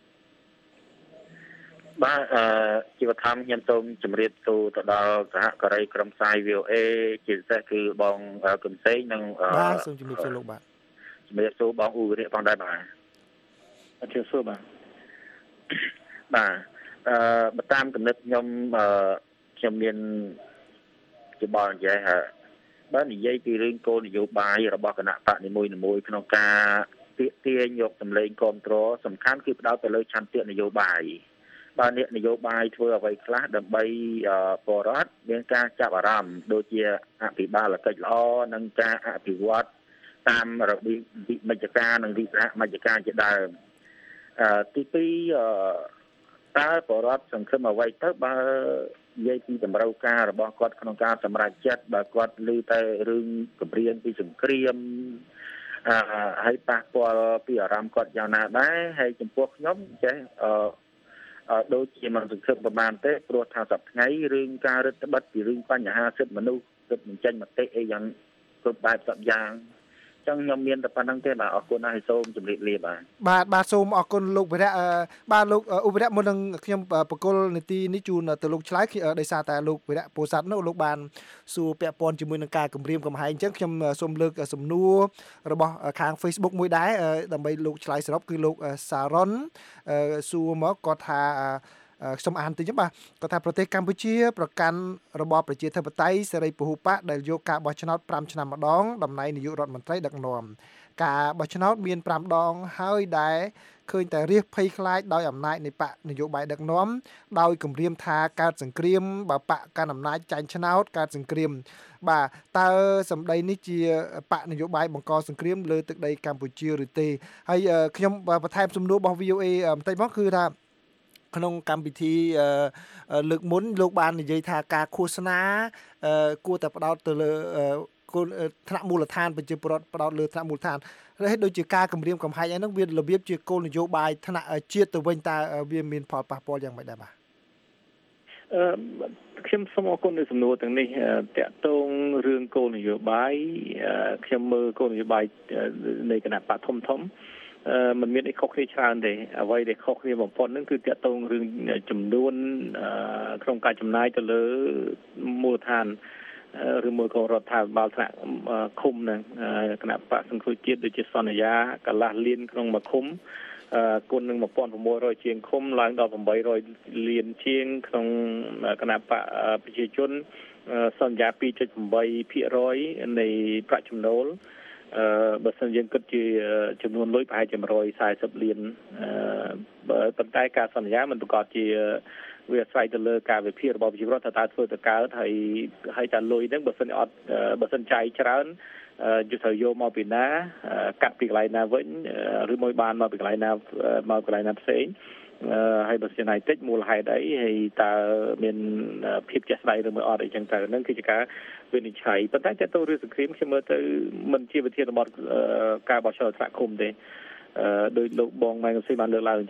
បាទអឺជីវធម្មខ្ញុំសូមជម្រាបសួរទៅដល់សហការីក្រុមផ្សាយ វី អូ เอ ជាពិសេសគឺបងកឹមសេងនិងបាទសូមជម្រាបសួរលោកបាទជម្រាបសួរបងអ៊ូវិរៈផងដែរបាទអរគុណសួរបាទបាទអឺបើតាមគំនិតខ្ញុំអឺខ្ញុំមានជាបលនិយាយថាបើនិយាយពីរឿងគោលនយោបាយរបស់គណៈបកនីមួយៗក្នុងការទាក់ទាញយកសម្លេងគ្រប់គ្រងសំខាន់គឺផ្ដោតទៅលើឆន្ទៈនយោបាយបាទអ្នកនយោបាយធ្វើអ្វីខ្លះដើម្បីបរដ្ឋមានការចាប់អារម្មណ៍ដូចជាអភិបាលកិច្ចល្អនិងការអភិវឌ្ឍតាមរបៀបវិមជ្ឈការនិងវិសហមជ្ឈការជាដើមអឺទីពីរតើបរដ្ឋសង្ឃឹមអ្វីទៅបើនិយាយពីតម្រូវការរបស់គាត់ក្នុងការសម្រេចចិត្តបើគាត់ឮតែរឿងគម្រាមពីសង្គ្រាមអឺហើយប៉ះពាល់ពីអារម្មណ៍គាត់យ៉ាងណាដែរហើយចំពោះខ្ញុំចេះអឺដូចជាមិនសង្ឃឹមប្រមាណទេព្រោះថាសប្តាហ៍ថ្ងៃរឿងការរឹតបន្តឹងពីរឿងបញ្ហាសិទ្ធិមនុស្សសិទ្ធិបញ្ចេញមតិអីយ៉ាងគ្រប់បែបសពយ៉ាងចឹងខ្ញុំមានតែប៉ុណ្្នឹងទេបាទអរគុណហើយសូមជម្រាបលាបាទបាទបាទសូមអរគុណលោកវិរៈបាទលោកឧបរៈមុននឹងខ្ញុំបកគលនីតិនេះជូនទៅលោកឆ្លើយដោយសារតែលោកវិរៈពោធិ៍សាត់នោះលោកបានសួរពាក់ព័ន្ធជាមួយនឹងការគម្រាមកំហែងចឹងខ្ញុំសូមលើកសំណួររបស់ខាង Facebook មួយដែរដើម្បីលោកឆ្លើយសរុបគឺលោកសារ៉ុនសួរមកគាត់ថាខ្ញុំអានតិចបាទគាត់ថាប្រទេសកម្ពុជាប្រកាន់របបប្រជាធិបតេយ្យសេរីពហុបកដែលយកការបោះឆ្នោត5ឆ្នាំម្ដងតំណែងនាយករដ្ឋមន្ត្រីដឹកនាំការបោះឆ្នោតមាន5ដងហើយដែលឃើញតែរាសភ័យខ្លាចដោយអំណាចនៃបកនយោបាយដឹកនាំដោយគម្រាមថាកើតសង្គ្រាមបើបកកាន់អំណាចចាញ់ឆ្នោតកើតសង្គ្រាមបាទតើសម្ដីនេះជាបកនយោបាយបង្កសង្គ្រាមលើទឹកដីកម្ពុជាឬទេហើយខ្ញុំបន្ថែមសំណួររបស់ វី អូ เอ បន្តិចមកគឺថាក្នុងកម្មវិធីលើកមុនលោកបាននិយាយថាការឃោសនាគួរតែផ្ដោតទៅលើថ្នាក់មូលដ្ឋានប្រជាពលរដ្ឋផ្ដោតលើថ្នាក់មូលដ្ឋានហើយដូចជាការគម្រាមកំហែងហ្នឹងវារបៀបជាគោលនយោបាយថ្នាក់ជាតិទៅវិញតើវាមានផលប៉ះពាល់យ៉ាងម៉េចដែរបាទអឺខ្ញុំសូមអរគុណនៅសំណួរទាំងនេះតកតងរឿងគោលនយោបាយខ្ញុំមើលគោលនយោបាយនៃគណៈបកធំធំมันមានអីខុសគ្នាច្រើនទេអ្វីដែលខុសគ្នាបំផុតហ្នឹងគឺតកតងរឿងចំនួនក្នុងការចំណាយទៅលើមូលដ្ឋានឬមួយក៏រដ្ឋាភិបាលថ្នាក់ឃុំហ្នឹងគណៈបកសង្គ្រោះជាតិដូចជាសន្យាកន្លះលានក្នុងមួយឃុំគុណនឹងmột nghìn sáu trămជាងឃុំឡើងដល់eight hundredលានជាងក្នុងគណៈបកប្រជាជនសន្យាtwo point eightភាគរយនៃប្រាក់ចំណូលអឺបើសិនយើងគិតជាចំនួនលុយប្រហែលជាone hundred fortyលានអឺបើប៉ុន្តែការសន្យាมันប្រកបជាវាអាស្រ័យទៅលើការវិភាគរបស់ប្រជាពលរដ្ឋថាតើធ្វើទៅកើតហើយហើយតើលុយហ្នឹងបើសិនអត់បើសិនចាយច្រើនយុទ្ធត្រូវយកមកពីណាកាត់ពីកន្លែងណាវិញឬមួយបានមកពីកន្លែងណាមកកន្លែងណាផ្សេងហើយបើចំណាយតិចមូលហេតុអីហើយតើមានភាពជាក់ស្ដែងឬមួយអត់អីចឹងទៅហ្នឹងគឺជាការវិនិច្ឆ័យប៉ុន្តែតើទៅរឿងសង្គ្រាមខ្ញុំមើលទៅមិនជាវិធានបទការបោះឆ្នោតថ្នាក់ឃុំទេដោយលោកបងម៉ែងស៊ីបានលើកឡើងអញ្ចឹង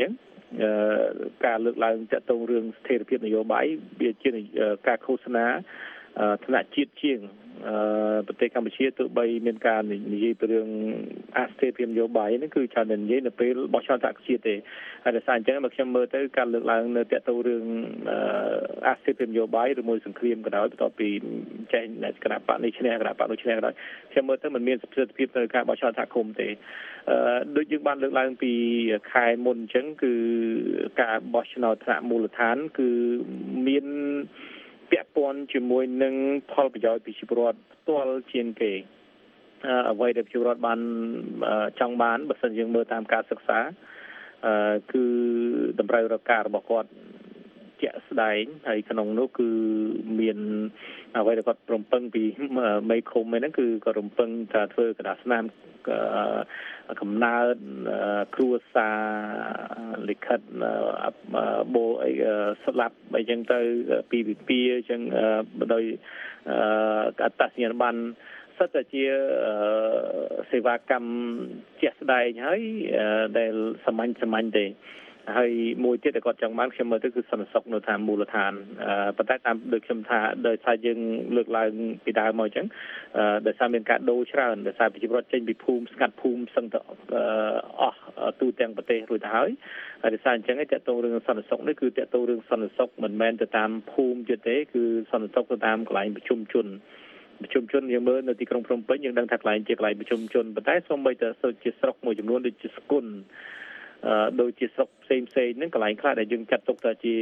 ការលើកឡើងទាក់ទងរឿងស្ថិរភាពនយោបាយវាជាការឃោសនាថ្នាក់ជាតិជាងប្រទេសកម្ពុជាទោះបីមានការនិយាយពីរឿងអស្ថិរភាពនយោបាយហ្នឹងគឺច្រើនតែនិយាយនៅពេលបោះឆ្នោតថ្នាក់ជាតិទេហើយដោយសារអញ្ចឹងមកខ្ញុំមើលទៅការលើកឡើងនៅទាក់ទងរឿងអស្ថិរភាពនយោបាយឬមួយសង្គ្រាមក៏ដោយបន្ទាប់ពីចេញគណៈបកនេះឈ្នះគណៈបកនោះឈ្នះក៏ដោយខ្ញុំមើលទៅมันមានប្រសិទ្ធភាពនៅការបោះឆ្នោតថ្នាក់ឃុំទេអឺដូចយើងបានលើកឡើងពីខែមុនអញ្ចឹងគឺការបោះឆ្នោតថ្នាក់មូលដ្ឋានគឺមានពាក់ព័ន្ធជាមួយនឹងផលប្រយោជន៍ប្រជាពលរដ្ឋផ្ទាល់ជាងគេអ្វីដែលប្រជាពលរដ្ឋបានចង់បានបើសិនយើងមើលតាមការសិក្សាគឺតម្រូវរការរបស់គាត់ជាក់ស្ដែងហើយក្នុងនោះគឺមានអ្វីដែលគាត់រំពឹងពីមេឃុំហ្នឹងគឺគាត់រំពឹងថាធ្វើកណ្ដាស់ស្នាមកំណើតគ្រួសារលិខិតបូអីស្លាប់អីចឹងទៅពីវិពាអញ្ចឹងដោយអត្តសញ្ញាណប័ណ្ណសិតតែជាសេវាកម្មជាក់ស្ដែងហើយដែលសាមញ្ញសាមញ្ញទេហើយមួយទៀតដែលគាត់ចង់បានខ្ញុំមើលទៅគឺសន្តិសុខនៅតាមមូលដ្ឋានប៉ុន្តែតាមដូចខ្ញុំថាដោយសារយើងលើកឡើងពីដើមមកអញ្ចឹងដោយសារមានការដូរច្រើនដោយសារប្រជាពលរដ្ឋចេញពីភូមិស្ងាត់ភូមិសឹងទៅអស់ទូទាំងប្រទេសរួចទៅហើយហើយដោយសារអញ្ចឹងឯងតើតោរឿងសន្តិសុខនេះគឺតើតោរឿងសន្តិសុខមិនមែនទៅតាមភូមិទៀតទេគឺសន្តិសុខទៅតាមកន្លែងប្រជុំជនប្រជុំជនយើងមើលនៅទីក្រុងភ្នំពេញយើងដឹងថាកន្លែងជាកន្លែងប្រជុំជនប៉ុន្តែសូម្បីតែជាស្រុកមួយចំនួនដូចជាស្គុនដូចជាស្រុកផ្សេងផ្សេងហ្នឹងកន្លែងខ្លះដែលយើងចាត់ទុកថាជា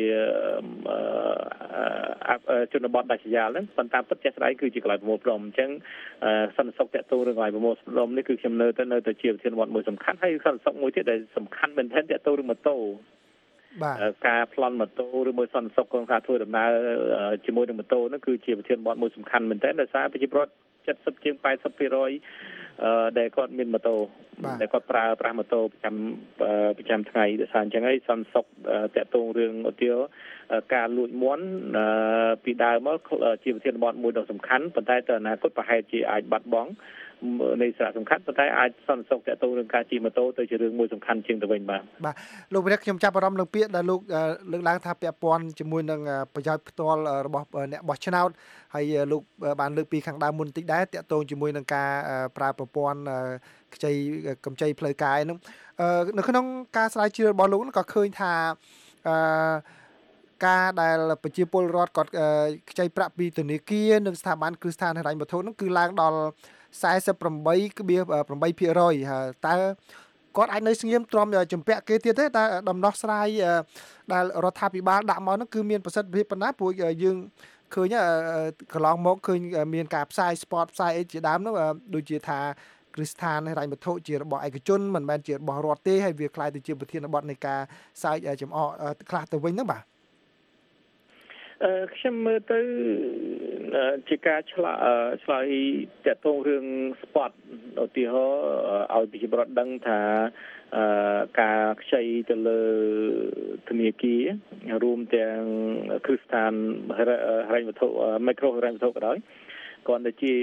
ជនបទដាច់ស្រយាលហ្នឹងប៉ុន្តែពិតជាស្ដែងគឺជាកន្លែងប្រមូលផ្ដុំអញ្ចឹងសន្តិសុខតកតូររឿងកន្លែងប្រមូលផ្ដុំនេះគឺខ្ញុំនៅទៅនៅទៅជាវិធានបទមួយសំខាន់ហើយសន្តិសុខមួយទៀតដែលសំខាន់មែនទែនតកតូររឿងម៉ូតូបាទការប្លន់ម៉ូតូឬមួយសន្តិសុខក្នុងការធ្វើដំណើរជាមួយនឹងម៉ូតូហ្នឹងគឺជាវិធានបទមួយសំខាន់មែនទែនដោយសារប្រជាពលរដ្ឋ70ជាង80%អឺដែលគាត់មានម៉ូតូដែលគាត់ប្រើប្រាស់ម៉ូតូប្រចាំប្រចាំថ្ងៃដោយសារអញ្ចឹងហើយសន្តិសុខតកតងរឿងឧទាហរណ៍ការលួចមាន់ពីដើមមកជាវិធានបទមួយដ៏សំខាន់ប៉ុន្តែទៅអនាគតប្រហែលជាអាចបាត់បង់នៃសារៈសំខាន់ប៉ុន្តែអាចសន្តិសុខតកតងរឿងការជិះម៉ូតូទៅជារឿងមួយសំខាន់ជាងទៅវិញបាទបាទលោកវិរិយខ្ញុំចាប់អារម្មណ៍នឹងពាក្យដែលលោកលើកឡើងថាពាក់ព័ន្ធជាមួយនឹងប្រយោជន៍ផ្ទាល់របស់អ្នកបោះឆ្នោតហើយលោកបានលើកពីខាងដើមមុនតិចដែរតកតងជាមួយនឹងការប្រើប្រព័ន្ធខ្ចីកម្ចីផ្លូវការហ្នឹងនៅក្នុងការស្រាវជ្រាវរបស់លោកក៏ឃើញថាអឺការដែលប្រជាពលរដ្ឋគាត់ខ្ចីប្រាក់ពីធនាគារនិងស្ថាប័នគ្រឹះស្ថានហិរញ្ញវត្ថុហ្នឹងគឺឡើងដល់48.8% ហើយតើគាត់អាចនៅស្ងៀមទ្រាំចម្ពាក់គេទៀតទេតែដំណោះស្រាយដែលរដ្ឋាភិបាលដាក់មកហ្នឹងគឺមានប្រសិទ្ធភាពប៉ុណ្ណាព្រោះយើងឃើញកន្លងមកឃើញមានការផ្សាយ sport ផ្សាយអីជាដើមហ្នឹងដូចជាថាគ្រឹះស្ថានហិរញ្ញវត្ថុជារបស់ឯកជនមិនមែនជារបស់រដ្ឋទេហើយវាคล้ายទៅជាប្រធានបទនៃការសើចចំអកខ្លះទៅវិញហ្នឹងបាទអឺខ្ញុំមើលទៅជាការឆ្លើយឆ្លើយតកតងរឿង spot ឧទាហរណ៍ឲ្យប្រជាពលរដ្ឋដឹងថាការខ្ចីទៅលើធនាគាររួមទាំងគ្រឹះស្ថានហិរញ្ញវត្ថុមីក្រូហិរញ្ញវត្ថុក៏ដោយគាត់ទៅជា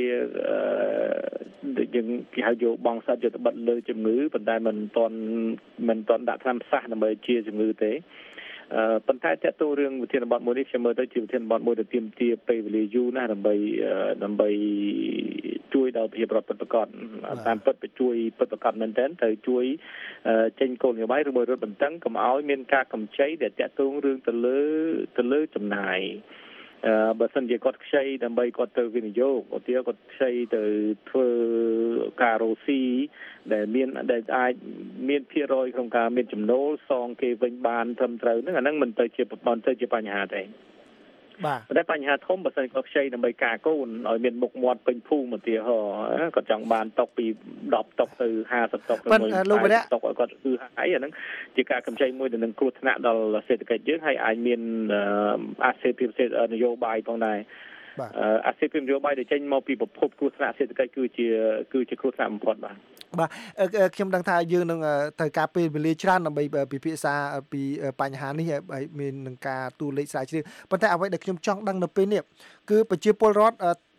យើងគេហៅយកបងសាច់យកទៅបិទលើជំងឺប៉ុន្តែមិនទាន់មិនទាន់ដាក់ថ្នាំផ្សះដើម្បីជាជំងឺទេប៉ុន្តែតើតើរឿងវិធានបទមួយនេះខ្ញុំមើលទៅជាវិធានបទមួយដែលទាមទារពេលវេលាយូរណាស់ដើម្បីដើម្បីជួយដល់ប្រជាពលរដ្ឋពិតប្រាកដតាមពិតទៅជួយពិតប្រាកដមែនទែនទៅជួយចេញគោលនយោបាយឬមួយរត់បន្ទឹងកុំឲ្យមានការកម្ចីដែលតើតើរឿងទៅលើទៅលើចំណាយអឺបើសិនជាគាត់ខ្ចីដើម្បីគាត់ទៅវិនិយោគឧទាហរណ៍គាត់ខ្ចីទៅធ្វើការរ៉ូស៊ីដែលមានដែលអាចមានភាគរយក្នុងការមានចំណូលសងគេវិញបានត្រឹមត្រូវហ្នឹងអាហ្នឹងមិនទៅជាមិនទៅជាបញ្ហាទេបាទតែបញ្ហាធំបើសិនគាត់ខ្ចីដើម្បីការកូនឲ្យមានមុខមាត់ពេញភូមិឧទាហរណ៍គាត់ចង់បានតុកពី10តុកទៅ50តុកទៅមួយតុកឲ្យគាត់គឺហើយអាហ្នឹងជាការកម្ចីមួយដែលនឹងគ្រោះថ្នាក់ដល់សេដ្ឋកិច្ចយើងហើយអាចមានអាសេភាពនយោបាយផងដែរអាសេភាពនយោបាយដែលចេញមកពីប្រភពគ្រោះថ្នាក់សេដ្ឋកិច្ចគឺជាគឺជាគ្រោះថ្នាក់បំផុតបាទបាទខ្ញុំដឹងថាយើងនឹងត្រូវការពេលវេលាច្រើនដើម្បីពិភាក្សាពីបញ្ហានេះហើយមាននឹងការទូលេខស្រាវជ្រាវប៉ុន្តែអ្វីដែលខ្ញុំចង់ដឹងនៅពេលនេះគឺប្រជាពលរដ្ឋ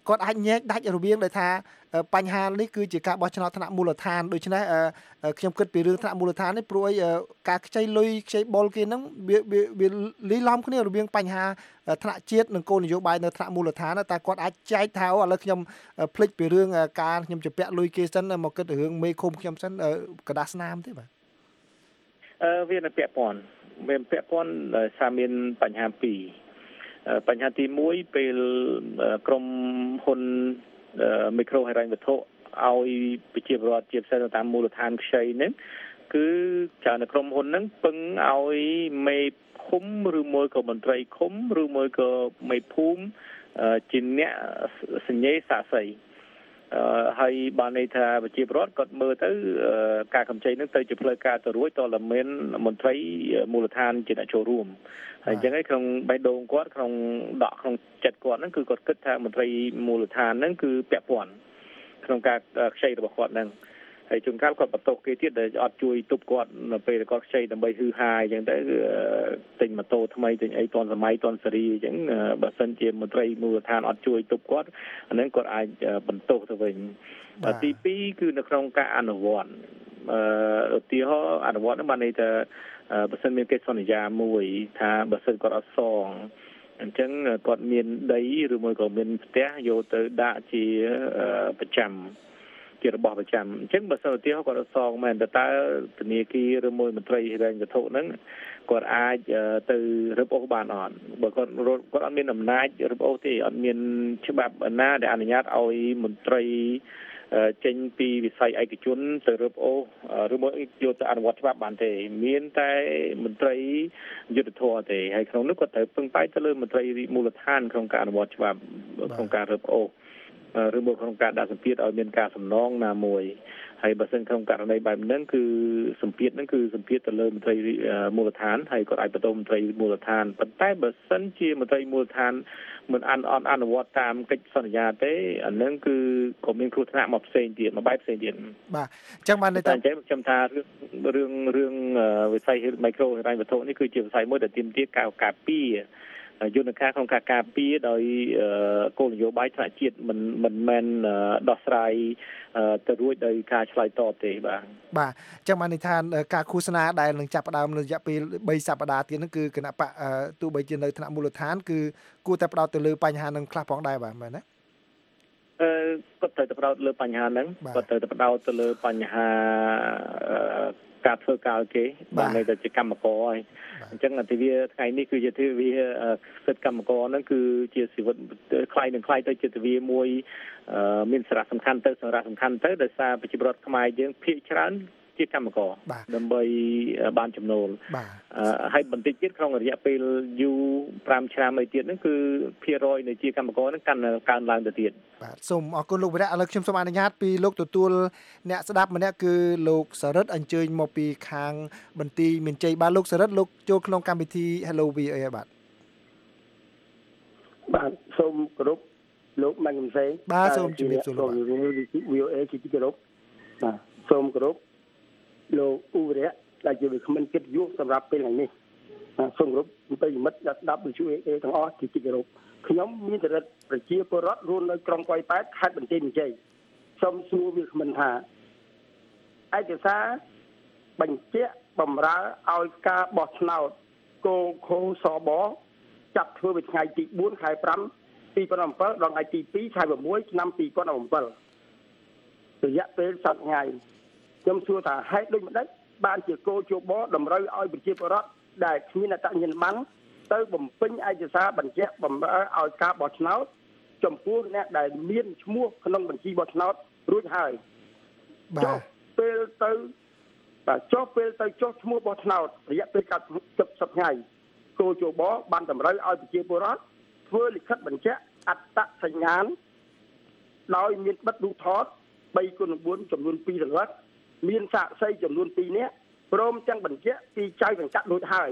គាត់អាចញែកដាច់រវាងដោយថាបញ្ហានេះគឺជាការបោះឆ្នោតថ្នាក់មូលដ្ឋានដូច្នេះខ្ញុំគិតពីរឿងថ្នាក់មូលដ្ឋាននេះព្រោះអីការខ្ចីលុយខ្ចីបុលគេហ្នឹងវាវាលីឡំគ្នារវាងបញ្ហាថ្នាក់ជាតិនិងគោលនយោបាយនៅថ្នាក់មូលដ្ឋានតែគាត់អាចចែកថាឥឡូវខ្ញុំភ្លេចពីរឿងការខ្ញុំជពាក់លុយគេសិនមកគិតរឿងមេឃុំខ្ញុំសិនកដាស្នាមទេបាទអឺវានៅពាក់ព័ន្ធវាពាក់ព័ន្ធសារមានបញ្ហាពីរបញ្ហាទីមួយពេលក្រមហ៊ុនមីក្រូហិរញ្ញវត្ថុឲ្យប្រជាពលរដ្ឋជាពិសេសតាមមូលដ្ឋានខ្ចីហ្នឹងគឺច្រើននៅក្រុមហ៊ុនហ្នឹងពឹងឲ្យមេឃុំឬមួយក៏មន្ត្រីឃុំឬមួយក៏មេភូមិជាអ្នកសញ្ញេសាស័យហើយបានន័យថាប្រជាពលរដ្ឋគាត់មើលទៅការកម្ចីហ្នឹងទៅជាផ្លូវការទៅរួចតតែមានមន្ត្រីមូលដ្ឋានជាអ្នកចូលរួមហើយអញ្ចឹងឯងក្នុងបេះដូងគាត់ក្នុងដកក្នុងចិត្តគាត់ហ្នឹងគឺគាត់គិតថាមន្ត្រីមូលដ្ឋានហ្នឹងគឺពាក់ព័ន្ធក្នុងការខ្ចីរបស់គាត់ហ្នឹងហើយជួនកាលគាត់បន្ទោសគេទៀតដែលអត់ជួយទប់គាត់នៅពេលគាត់ខ្ចីដើម្បីហឺហាអញ្ចឹងទៅទិញម៉ូតូថ្មីទិញអីទាន់សម័យទាន់សេរីអញ្ចឹងបើសិនជាមន្ត្រីមូលដ្ឋានអត់ជួយទប់គាត់អាហ្នឹងគាត់អាចបន្ទោសទៅវិញទីពីរគឺនៅក្នុងការអនុវត្តអឺឧទាហរណ៍អនុវត្តហ្នឹងបានន័យថាបើសិនមានកិច្ចសន្យាមួយថាបើសិនគាត់អត់សងអញ្ចឹងគាត់មានដីឬមួយក៏មានផ្ទះយកទៅដាក់ជាប្រចាំជារបស់ប្រចាំអញ្ចឹងបើសិនឧទាហរណ៍គាត់អត់សងមែនតើតើធនាគារឬមួយមន្ត្រីហិរញ្ញវត្ថុហ្នឹងគាត់អាចទៅរឹបអូសបានអត់បើគាត់គាត់អត់មានអំណាចរឹបអូសទេអត់មានច្បាប់ណាដែលអនុញ្ញាតឲ្យមន្ត្រីចេញពីវិស័យឯកជនទៅរឹបអូសឬមកយកទៅអនុវត្តច្បាប់បានទេមានតែមន្ត្រីយុត្តិធម៌ទេហើយក្នុងនោះគាត់ត្រូវពឹងផ្អែកទៅលើមន្ត្រីមូលដ្ឋានក្នុងការអនុវត្តច្បាប់ក្នុងការរឹបអូសឬមកក្នុងការដាក់សម្ពាធឲ្យមានការសំណងណាមួយហើយបើសិនក្នុងករណីបែបហ្នឹងគឺសម្ពាធហ្នឹងគឺសម្ពាធទៅលើមន្ត្រីមូលដ្ឋានហើយគាត់អាចបន្តមន្ត្រីមូលដ្ឋានប៉ុន្តែបើសិនជាមន្ត្រីមូលដ្ឋានមិនអនុអនុវត្តតាមកិច្ចសន្យាទេអាហ្នឹងគឺក៏មានគ្រោះថ្នាក់មកផ្សេងទៀតមកបែបផ្សេងទៀតបាទអញ្ចឹងបានន័យថាអញ្ចឹងខ្ញុំថារឿងរឿងរឿងវិស័យមីក្រូហិរញ្ញវត្ថុនេះគឺជាវិស័យមួយដែលទាមទារការការពារយន្តការក្នុងការការពារដោយគោលនយោបាយថ្នាក់ជាតិមិនមិនមែនដោះស្រាយទៅរួចដោយការឆ្លើយតបទេបាទបាទអញ្ចឹងបានន័យថាការឃោសនាដែលនឹងចាប់ផ្ដើមនៅរយៈពេលបីសប្តាហ៍ទៀតហ្នឹងគឺគណៈបកទោះបីជានៅថ្នាក់មូលដ្ឋានគឺគួរតែផ្ដោតទៅលើបញ្ហានឹងខ្លះផងដែរបាទមែនទេអឺគាត់ត្រូវតែផ្ដោតលើបញ្ហាហ្នឹងគាត់ត្រូវតែផ្ដោតទៅលើបញ្ហាការធ្វើការគេបានន័យថាជាកម្មករហើយអញ្ចឹងទិវាថ្ងៃនេះគឺជាទិវាសិទ្ធិកម្មករហ្នឹងគឺជាជីវិតខ្លាយនឹងខ្លាយទៅជាទិវាមួយមានសារៈសំខាន់ទៅសារៈសំខាន់ទៅដោយសារប្រជាពលរដ្ឋខ្មែរយើងភាគច្រើនជាកម្មករដើម្បីបានចំណូលហើយបន្តិចទៀតក្នុងរយៈពេលយូរប្រាំឆ្នាំអីទៀតហ្នឹងគឺភាគរយនៃជាកម្មករហ្នឹងកាន់កើនឡើងទៅទៀតបាទសូមអរគុណលោកវិរៈឥឡូវខ្ញុំសូមអនុញ្ញាតពីលោកទទួលអ្នកស្ដាប់ម្នាក់គឺលោកសរិទ្ធអញ្ជើញមកពីខាងបន្ទាយមានជ័យបាទលោកសរិទ្ធលោកចូលក្នុងកម្មវិធី Hello វី អូ អេ បាទបាទសូមគោរពលោកម៉ាញ់កំសែងបាទសូមជម្រាបសួរលោកវី អូ អេ ជាទីគោរពបាទសូមគោរពលោកអ៊ូវរៈដែលជាវិក្កាមិនកិត្តិយសសម្រាប់ពេលថ្ងៃនេះសូមគោរពប្រិយមិត្តដែលស្ដាប់វិទ្យុ អេ អេ ទាំងអស់ជាទីគោរពខ្ញុំមានចរិតប្រជាពលរដ្ឋរស់នៅក្រុងកុយប៉ែតខេត្តបន្ទាយមានជ័យសូមសួរវិក្កាមិនថាឯកសារបញ្ជាក់បម្រើឲ្យការបោះឆ្នោតកោខូសបចាប់ធ្វើពីថ្ងៃទីបួនខែប្រាំ ពីរពាន់សិប7ដល់ថ្ងៃទីពីរខែ៦ឆ្នាំពីរពាន់សិប7រយៈពេលសប្តាហ៍ថ្ងៃខ្ញុំសួរថាហេតុដូចម្ដេចបានជាគោជបតម្រូវឲ្យប្រជាពលរដ្ឋដែលគ្មានអត្តញ្ញាណប័ណ្ណទៅបំពេញឯកសារបញ្ជាក់បម្រើឲ្យការបោះឆ្នោតចំពោះអ្នកដែលមានឈ្មោះក្នុងបញ្ជីបោះឆ្នោតរួចហើយចុះពេលទៅបាទចុះពេលទៅចុះឈ្មោះបោះឆ្នោតរយៈពេលកាត់ជិតសប្តាហ៍ថ្ងៃគោជបបានតម្រូវឲ្យប្រជាពលរដ្ឋធ្វើលិខិតបញ្ជាក់អត្តសញ្ញាណដោយមានបិទរូបថត 3គុណ4ចំនួន2រលត់មានសាក្សីចំនួន2នាក់ព្រមទាំងបញ្ជាក់ពីចៅកញ្ចក់ដូចហើយ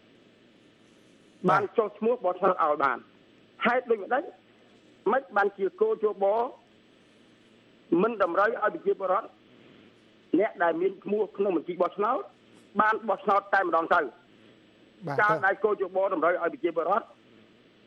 បានចុះឈ្មោះបោះឆ្នោតឲ្យបានហេតុដូចម្ដេចមិនបានជាគោជបមិនតម្រូវឲ្យប្រជាពលរដ្ឋអ្នកដែលមានឈ្មោះក្នុងបញ្ជីបោះឆ្នោតបានបោះឆ្នោតតែម្ដងទៅការដែលគោជបតម្រូវឲ្យប្រជាពលរដ្ឋ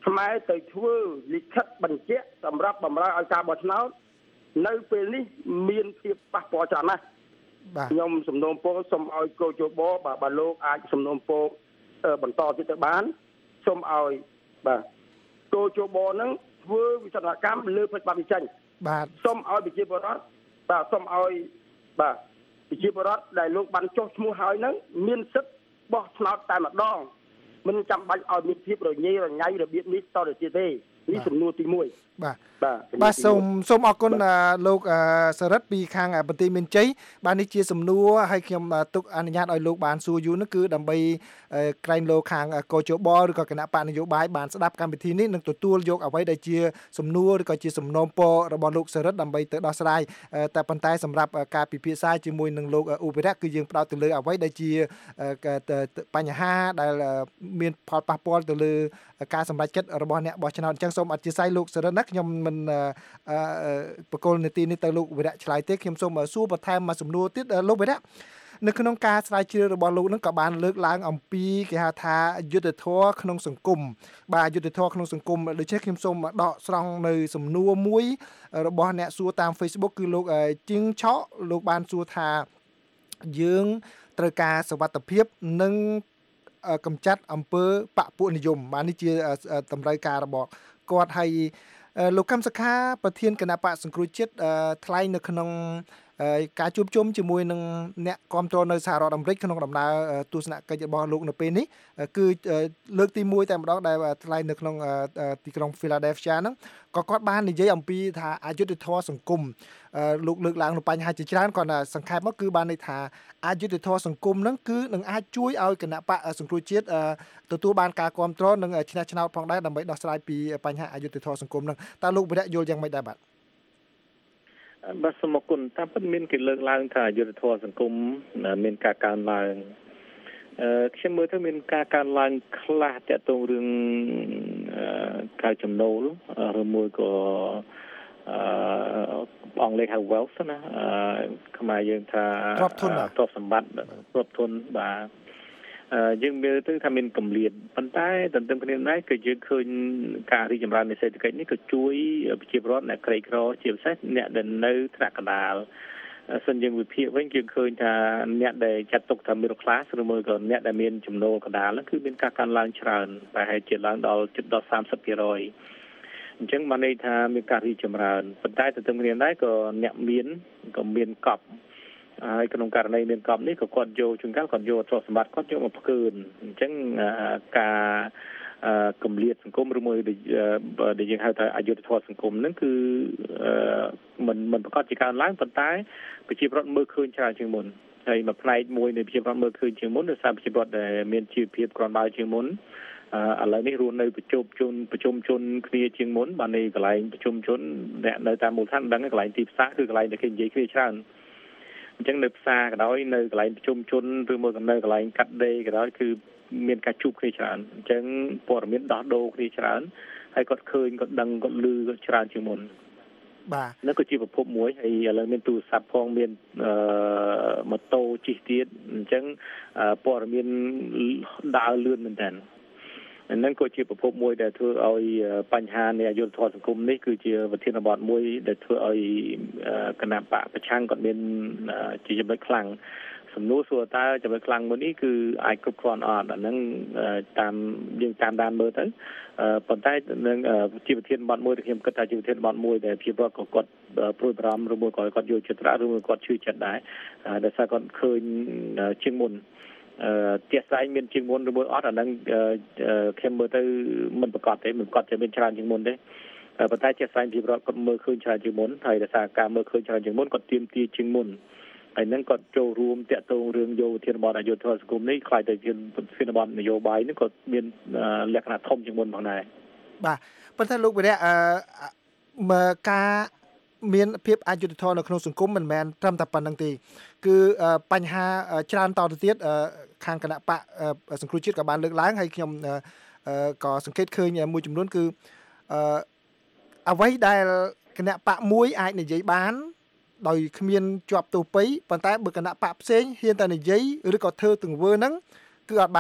ខ្មែរទៅធ្វើលិខិតបញ្ជាក់សម្រាប់បម្រើឲ្យការបោះឆ្នោតនៅពេលនេះមានភាពប៉ះពាល់ច្រើនណាស់បាទខ្ញុំសំណូមពរសូមឲ្យកោជបបាទបើលោកអាចសំណូមពរបន្តទៀតទៅបានសូមឲ្យបាទកោជបហ្នឹងធ្វើវិធានកម្មលើផ្នែកច្បាប់វិចេញបាទសូមឲ្យប្រជាពលរដ្ឋបាទសូមឲ្យបាទប្រជាពលរដ្ឋដែលលោកបានចុះឈ្មោះហើយហ្នឹងមានសិទ្ធិបោះឆ្នោតតែម្ដងមិនចាំបាច់ឲ្យមានភាពរញ៉េរញ៉ៃរបៀបនេះតទៅទៀតទេនេះសំណួរទីមួយបាទបាទបាទសូមសូមអរគុណលោកសរិទ្ធពីខាងបន្ទាយមានជ័យបាទនេះជាសំណួរហើយខ្ញុំទុកអនុញ្ញាតឲ្យលោកបានសួរយូរនោះគឺដើម្បីក្រែងលោកខាងកោជបឬក៏គណៈបកនយោបាយបានស្ដាប់កម្មវិធីនេះនឹងទទួលយកអ្វីដែលជាសំណួរឬក៏ជាសំណូមពររបស់លោកសរិទ្ធដើម្បីទៅដោះស្រាយតែប៉ុន្តែសម្រាប់ការពិភាក្សាជាមួយនឹងលោកឧបិរៈគឺយើងផ្ដោតទៅលើអ្វីដែលជាបញ្ហាដែលមានផលប៉ះពាល់ទៅលើការសម្រេចចិត្តរបស់អ្នកបោះឆ្នោតអញ្ចឹងសូមអធិស្ឋានលោកសរិទ្ធណាខ្ញុំមិនបកគលនីតិនេះទៅលោកវិរៈឆ្លើយទេខ្ញុំសូមសួរបន្ថែមមួយសំណួរទៀតលោកវិរៈនៅក្នុងការស្រាវជ្រាវរបស់លោកនឹងក៏បានលើកឡើងអំពីគេហៅថាយុទ្ធធម៌ក្នុងសង្គមបាទយុទ្ធធម៌ក្នុងសង្គមដូច្នេះខ្ញុំសូមដកស្រង់នៅសំណួរមួយរបស់អ្នកសួរតាម Facebook គឺលោកជីងឆក់លោកបានសួរថាយើងត្រូវការសុវត្ថិភាពនិងកម្ចាត់អំពើបពុនិយមបាទនេះជាតម្រូវការរបស់គាត់ហើយលោកកម្មសខាប្រធានគណៈបកសង្គ្រោះជាតិថ្លែងនៅក្នុងការជួបជុំជាមួយនឹងអ្នកគ្រប់គ្រងនៅសហរដ្ឋអាមេរិកក្នុងដំណើរទស្សនកិច្ចរបស់លោកនៅពេលនេះគឺលើកទីមួយតែម្ដងដែលថ្លែងនៅក្នុងទីក្រុង Philadelphia ហ្នឹងក៏គាត់បាននិយាយអំពីថាអយុត្តិធម៌សង្គមលោកលើកឡើងនៅបញ្ហាជាច្រើនគាត់សង្ខេបមកគឺបានន័យថាអយុត្តិធម៌សង្គមហ្នឹងគឺនឹងអាចជួយឲ្យគណៈបកសង្គ្រោះជាតិទទួលបានការគ្រប់គ្រងនិងឈ្នះឆ្នោតផងដែរដើម្បីដោះស្រាយពីបញ្ហាអយុត្តិធម៌សង្គមហ្នឹងតើលោកវិរៈយល់យ៉ាងម៉េចដែរបាទបាទសូមអរគុណតាមពិតមានគេលើកឡើងថាយុទ្ធធម៌សង្គមមានការកើនឡើងអឺខ្ញុំមើលទៅមានការកើនឡើងខ្លះទាក់ទងរឿងការចំណូលឬមួយក៏អឺអង់គ្លេសហៅ wealth ណាអឺខ្មែរយើងថាទ្រព្យធនទ្រព្យសម្បត្តិទ្រព្យធនបាទយើងមើលទៅថាមានកម្រិតប៉ុន្តែទន្ទឹមគ្នានេះគឺយើងឃើញការរីកចម្រើននៃសេដ្ឋកិច្ចនេះក៏ជួយប្រជាពលរដ្ឋអ្នកក្រីក្រជាពិសេសអ្នកដែលនៅថ្នាក់កណ្ដាលសិនយើងវិភាគវិញយើងឃើញថាអ្នកដែលចាត់ទុកថា middle class ឬមួយក៏អ្នកដែលមានចំណូលកណ្ដាលហ្នឹងគឺមានការកើនឡើងច្រើនប្រហែលជាឡើងដល់ជិតដល់ 30% អញ្ចឹងបានន័យថាមានការរីកចម្រើនប៉ុន្តែទន្ទឹមគ្នានេះក៏អ្នកមានក៏មានកប់ហើយក្នុងករណីមានកប់នេះក៏គាត់យកជួនកាលគាត់យកទ្រព្យសម្បត្តិគាត់យកមកផ្កើនអញ្ចឹងការគម្លាតសង្គមឬមួយដែលយើងហៅថាអយុត្តិធម៌សង្គមហ្នឹងគឺមិនមិនប្រកាសជាកើនឡើងប៉ុន្តែប្រជាពលរដ្ឋមើលឃើញច្រើនជាងមុនហើយមួយផ្នែកមួយនៃប្រជាពលរដ្ឋមើលឃើញជាងមុនដោយសារប្រជាពលរដ្ឋដែលមានជីវភាពគ្រាន់បើជាងមុនឥឡូវនេះរស់នៅប្រជុំជនប្រជុំជនគ្នាជាងមុនបាទនៅកន្លែងប្រជុំជនអ្នកនៅតាមមូលដ្ឋានដឹងកន្លែងទីផ្សារគឺកន្លែងដែលគេនិយាយគ្នាច្រើនអញ្ចឹងនៅផ្សារក៏ដោយនៅកន្លែងប្រជុំជនឬមកនៅកន្លែងកាត់ដេរក៏ដោយគឺមានការជួបគ្នាច្រើនអញ្ចឹងព័ត៌មានដោះដូរគ្នាច្រើនហើយគាត់ឃើញគាត់ដឹងគាត់ឮគាត់ច្រើនជាងមុនបាទនោះក៏ជាប្រភពមួយហើយឥឡូវមានទូរស័ព្ទផងមានអឺម៉ូតូជិះទៀតអញ្ចឹងព័ត៌មានដើរលឿនមែនតើហ្នឹងក៏ជាប្រភពមួយដែលធ្វើឲ្យបញ្ហានៃអយុត្តិធម៌សង្គមនេះគឺជាវិធានបទមួយដែលធ្វើឲ្យគណៈបកប្រឆាំងគាត់មានជាចំណុចខ្លាំងសំណួរសួរតើចំណុចខ្លាំងមួយនេះគឺអាចគ្រប់គ្រាន់អត់អាហ្នឹងតាមយើងតាមដានមើលទៅប៉ុន្តែនឹងជាវិធានបទមួយដែលខ្ញុំគិតថាជាវិធានបទមួយដែលជាប្រកបគាត់ព្រួយបារម្ភឬមួយក៏គាត់យកចិត្តទុកដាក់ឬមួយគាត់ជឿចិត្តដែរដោយសារគាត់ឃើញជាងមុនអឺទាក់ស្ដែងមានជាងមុនឬមួយអត់អាហ្នឹងខ្ញុំមើលទៅមិនប្រកាសទេមិនប្រកាសតែមានច្រើនជាងមុនទេប៉ុន្តែទាក់ស្ដែងពីរដ្ឋគាត់មើលឃើញច្រើនជាងមុនហើយដោយសារការមើលឃើញច្រើនជាងមុនគាត់ទៀមទាជាងមុនហើយហ្នឹងគាត់ចូលរួមតាក់ទងរឿងយកវិធានបទអយុត្តិធម៌សង្គមនេះខ្លាយទៅជាវិធានបទនយោបាយនេះក៏មានលក្ខណៈធំជាងមុនផងដែរបាទប៉ុន្តែលោកវិរៈអឺមកការមានភាពអយុត្តិធម៌នៅក្នុងសង្គមមិនមែនត្រឹមតែប៉ុណ្្នឹងទេគឺបញ្ហាច្រើនតទៅទៀតខាងគណៈបកសង្គ្រោះជាតិក៏បានលើកឡើងហើយខ្ញុំក៏សង្កេតឃើញមួយចំនួនគឺអ្វីដែលគណៈបកមួយអាចនិយាយបានដោយគ្មានជាប់ទោសពៃប៉ុន្តែបើគណៈបកផ្សេងហ៊ានតែនិយាយឬក៏ធ្វើទង្វើហ្នឹងគឺអត់បានទេ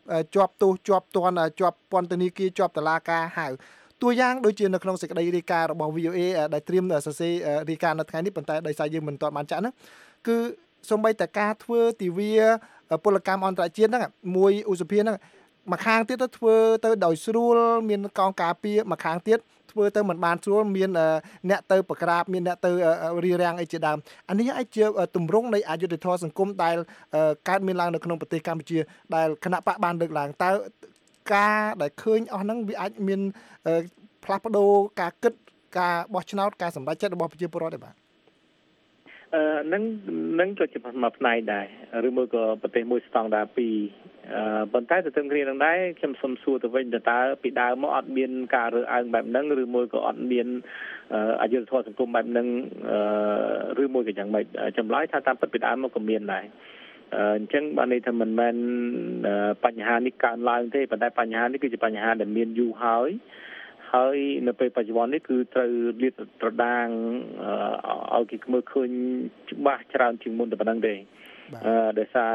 ជាប់ទោសជាប់ទណ្ឌជាប់ពន្ធនាគារជាប់តុលាការហៅតួយ៉ាងដូចជានៅក្នុងសេចក្តីរាយការណ៍របស់ វី អូ អេ ដែលត្រៀមសរសេររាយការណ៍នៅថ្ងៃនេះប៉ុន្តែដោយសារយើងមិនទាន់បានចាក់ហ្នឹងគឺសូម្បីតែការធ្វើទិវាពលកម្មអន្តរជាតិហ្នឹងមួយឧសភាហ្នឹងមួយខាងទៀតទៅធ្វើទៅដោយស្រួលមានកងការពារមួយខាងទៀតធ្វើទៅមិនបានស្រួលមានអ្នកទៅប្រក្រាបមានអ្នកទៅរារាំងអីជាដើមអានេះអាចជាទម្រង់នៃអយុត្តិធម៌សង្គមដែលកើតមានឡើងនៅក្នុងប្រទេសកម្ពុជាដែលគណៈបកបានលើកឡើងតើការដែលឃើញអស់ហ្នឹងវាអាចមានផ្លាស់ប្ដូរការគិតការបោះឆ្នោតការសម្រេចចិត្តរបស់ប្រជាពលរដ្ឋទេបាទអឺនឹងនឹងក៏ជាមួយផ្នែកដែរឬមួយក៏ប្រទេសមួយស្តង់ដារពីរអឺប៉ុន្តែទៅទាំងគ្នានឹងដែរខ្ញុំសូមសួរទៅវិញតើពីដើមមកអត់មានការរើសអើងបែបហ្នឹងឬមួយក៏អត់មានអយុត្តិធម៌សង្គមបែបហ្នឹងអឺឬមួយក៏យ៉ាងម៉េចចម្លើយថាតាមពិតពីដើមមកក៏មានដែរអញ្ចឹងបានន័យថាមិនមែនបញ្ហានេះកើនឡើងទេប៉ុន្តែបញ្ហានេះគឺជាបញ្ហាដែលមានយូរហើយហើយនៅពេលបច្ចុប្បន្ននេះគឺត្រូវលាតត្រដាងឲ្យគេមើលឃើញច្បាស់ច្រើនជាងមុនតែប៉ុណ្្នឹងទេអឺដោយសារ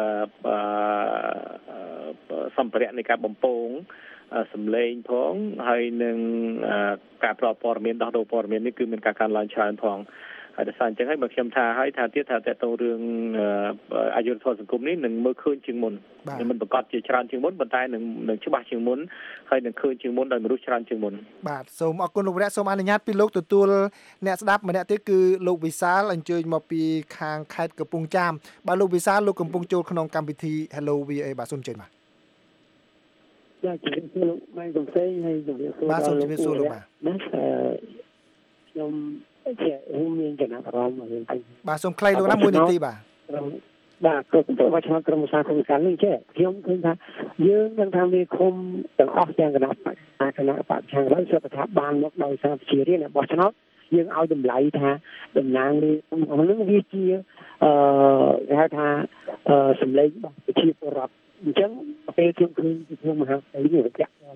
សម្ភារៈនៃការបំពងសម្លេងផងហើយនឹងការផ្តល់ព័ត៌មានដោះដូរព័ត៌មាននេះគឺមានការកើនឡើងច្រើនផងហើយដោយសារអញ្ចឹងហើយបើខ្ញុំថាឲ្យថាទៀតថាតើតើរឿងអយុត្តិធម៌សង្គមនេះនឹងមើលឃើញជាងមុនមិនប្រកាសជាច្រើនជាងមុនប៉ុន្តែនឹងនឹងច្បាស់ជាងមុនហើយនឹងឃើញជាងមុនដោយមនុស្សច្រើនជាងមុនបាទសូមអរគុណលោកវរៈសូមអនុញ្ញាតពីលោកទទួលអ្នកស្ដាប់ម្នាក់ទៀតគឺលោកវិសាលអញ្ជើញមកពីខាងខេត្តកំពង់ចាមបាទលោកវិសាលលោកកំពុងចូលក្នុងកម្មវិធី Hello វី អូ អេ បាទសូមអញ្ជើញបាទចាជំរាបសួរលោកម៉ែកំសែងហើយជំរាបសួរបាទសូមជំរាបសួរលោកបាទណាខ្ញុំជារួមមានចំណាប់អារម្មណ៍រឿងនេះបាទសូមខ្លីលោកណាមួយនាទីបាទបាទក៏ទៅបោះឆ្នោតក្រុមប្រឹក្សាគុំកាលនេះចេះខ្ញុំឃើញថាយើងនឹងថាវាគុំទាំងអស់ទាំងគណៈបកគណៈបកខាងលើសុខថាបានមកដោយសារជារៀនបោះឆ្នោតយើងឲ្យតម្លៃថាតំណាងនេះហ្នឹងវាជាអឺគេហៅថាអឺសម្លេងរបស់ប្រជាពលរដ្ឋអញ្ចឹងពេលខ្ញុំឃើញក្នុងមហាវិទ្យាល័យនេះចាក់គឺ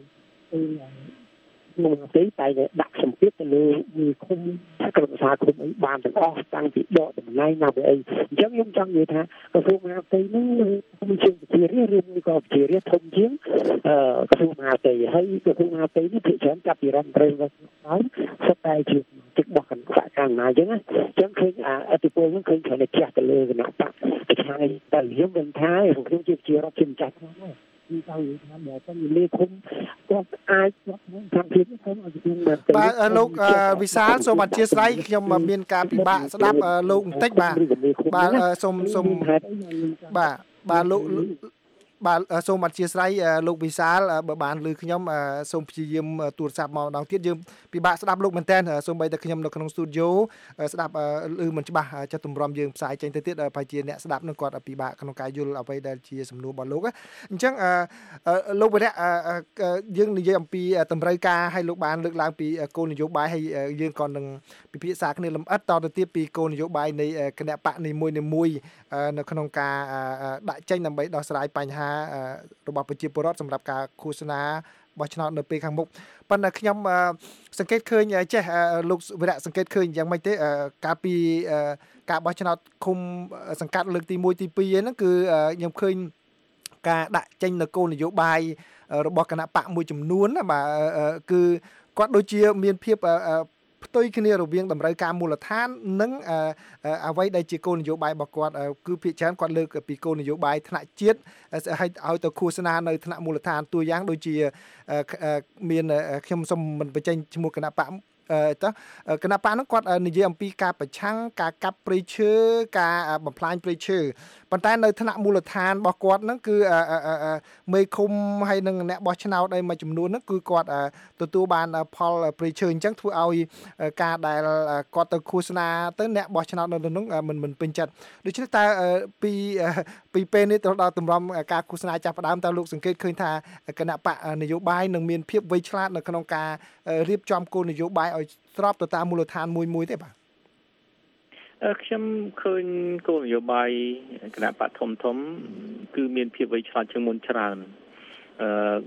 មកទីតែដាក់សម្ពាធទៅលើវាគុំក្រុមប្រឹក្សាគុំអីបានទាំងអស់តាំងពីដកតំណែងមកពីអីអញ្ចឹងខ្ញុំចង់និយាយថាក្រសួងមហាផ្ទៃនេះគុំជាជារាជឬមួយក៏ជារាជធំជាងអឺក្រសួងមហាផ្ទៃហើយក្រសួងមហាផ្ទៃនេះភាគច្រើនចាប់ពីរដ្ឋមន្ត្រីរបស់ហើយសុទ្ធតែជាទឹកបោះគណៈបកកណ្ដាលអញ្ចឹងអញ្ចឹងឃើញអតិពលហ្នឹងឃើញគ្រាន់តែជះទៅលើគណៈបកប្រឆាំងតែខ្ញុំមិនថាខ្ញុំជាជារដ្ឋជាម្ចាស់ហ្នឹងគឺចង់និយាយថាបើតែលេខគុំគាត់អាចគាត់នឹងតាមភាពខ្ញុំឲ្យជំនឿបាទលោកវិសាលសូមអធិស្ឋានខ្ញុំមានការពិបាកស្ដាប់លោកបន្តិចបាទបាទសូមសូមបាទបាទលោកបាទសូមអធិស្ឋានលោកវិសាលបើបានឮខ្ញុំសូមព្យាយាមទូរស័ព្ទមកម្ដងទៀតយើងពិបាកស្ដាប់លោកមែនតើសូម្បីតែខ្ញុំនៅក្នុងស្ទូឌីយោស្ដាប់ឮមិនច្បាស់ចិត្តទម្រាំយើងផ្សាយចេញទៅទៀតប្រហែលជាអ្នកស្ដាប់នឹងគាត់ពិបាកក្នុងការយល់អ្វីដែលជាសំណួររបស់លោកអញ្ចឹងលោកវរៈយើងនិយាយអំពីតម្រូវការឲ្យលោកបានលើកឡើងពីគោលនយោបាយហើយយើងក៏នឹងពិភាក្សាគ្នាលម្អិតតទៅទៀតពីគោលនយោបាយនៃគណៈបកនីមួយៗនៅក្នុងការដាក់ចេញដើម្បីដោះស្រាយបញ្ហារបស់ប្រជាពលរដ្ឋសម្រាប់ការឃោសនាបោះឆ្នោតនៅពេលខាងមុខប៉ុន្តែខ្ញុំសង្កេតឃើញចេះលោកវិរៈសង្កេតឃើញយ៉ាងម៉េចទេកាលពីការបោះឆ្នោតឃុំសង្កាត់លើកទីមួយទីពីរហ្នឹងគឺខ្ញុំឃើញការដាក់ចេញនៅគោលនយោបាយរបស់គណៈបកមួយចំនួនណាបាទគឺគាត់ដូចជាមានភាពផ្ទុយគ្នារវាងតម្រូវការមូលដ្ឋាននិងអ្វីដែលជាគោលនយោបាយរបស់គាត់គឺភាគច្រើនគាត់លើកពីគោលនយោបាយថ្នាក់ជាតិឲ្យឲ្យទៅឃោសនានៅថ្នាក់មូលដ្ឋានតួយ៉ាងដូចជាមានខ្ញុំសូមមិនបញ្ចេញឈ្មោះគណៈបកតើគណៈបកហ្នឹងគាត់និយាយអំពីការប្រឆាំងការកាប់ព្រៃឈើការបំផ្លាញព្រៃឈើប៉ុន្តែនៅថ្នាក់មូលដ្ឋានរបស់គាត់ហ្នឹងគឺមេឃុំហើយនឹងអ្នកបោះឆ្នោតអីមួយចំនួនហ្នឹងគឺគាត់ទទួលបានផលព្រៃឈើអញ្ចឹងធ្វើឲ្យការដែលគាត់ទៅឃោសនាទៅអ្នកបោះឆ្នោតនៅក្នុងមិនមិនពេញចិត្តដូច្នេះតើពីពីពេលនេះទៅដល់ទម្រាំការឃោសនាចាប់ផ្ដើមតើលោកសង្កេតឃើញថាគណៈបកនយោបាយនឹងមានភាពវៃឆ្លាតនៅក្នុងការរៀបចំគោលនយោបាយឲ្យស្របទៅតាមមូលដ្ឋានមួយមួយទេបាទខ្ញុំឃើញគោលនយោបាយគណៈបកធំធំគឺមានភាពវៃឆ្លាតជាងមុនច្រើនអឺ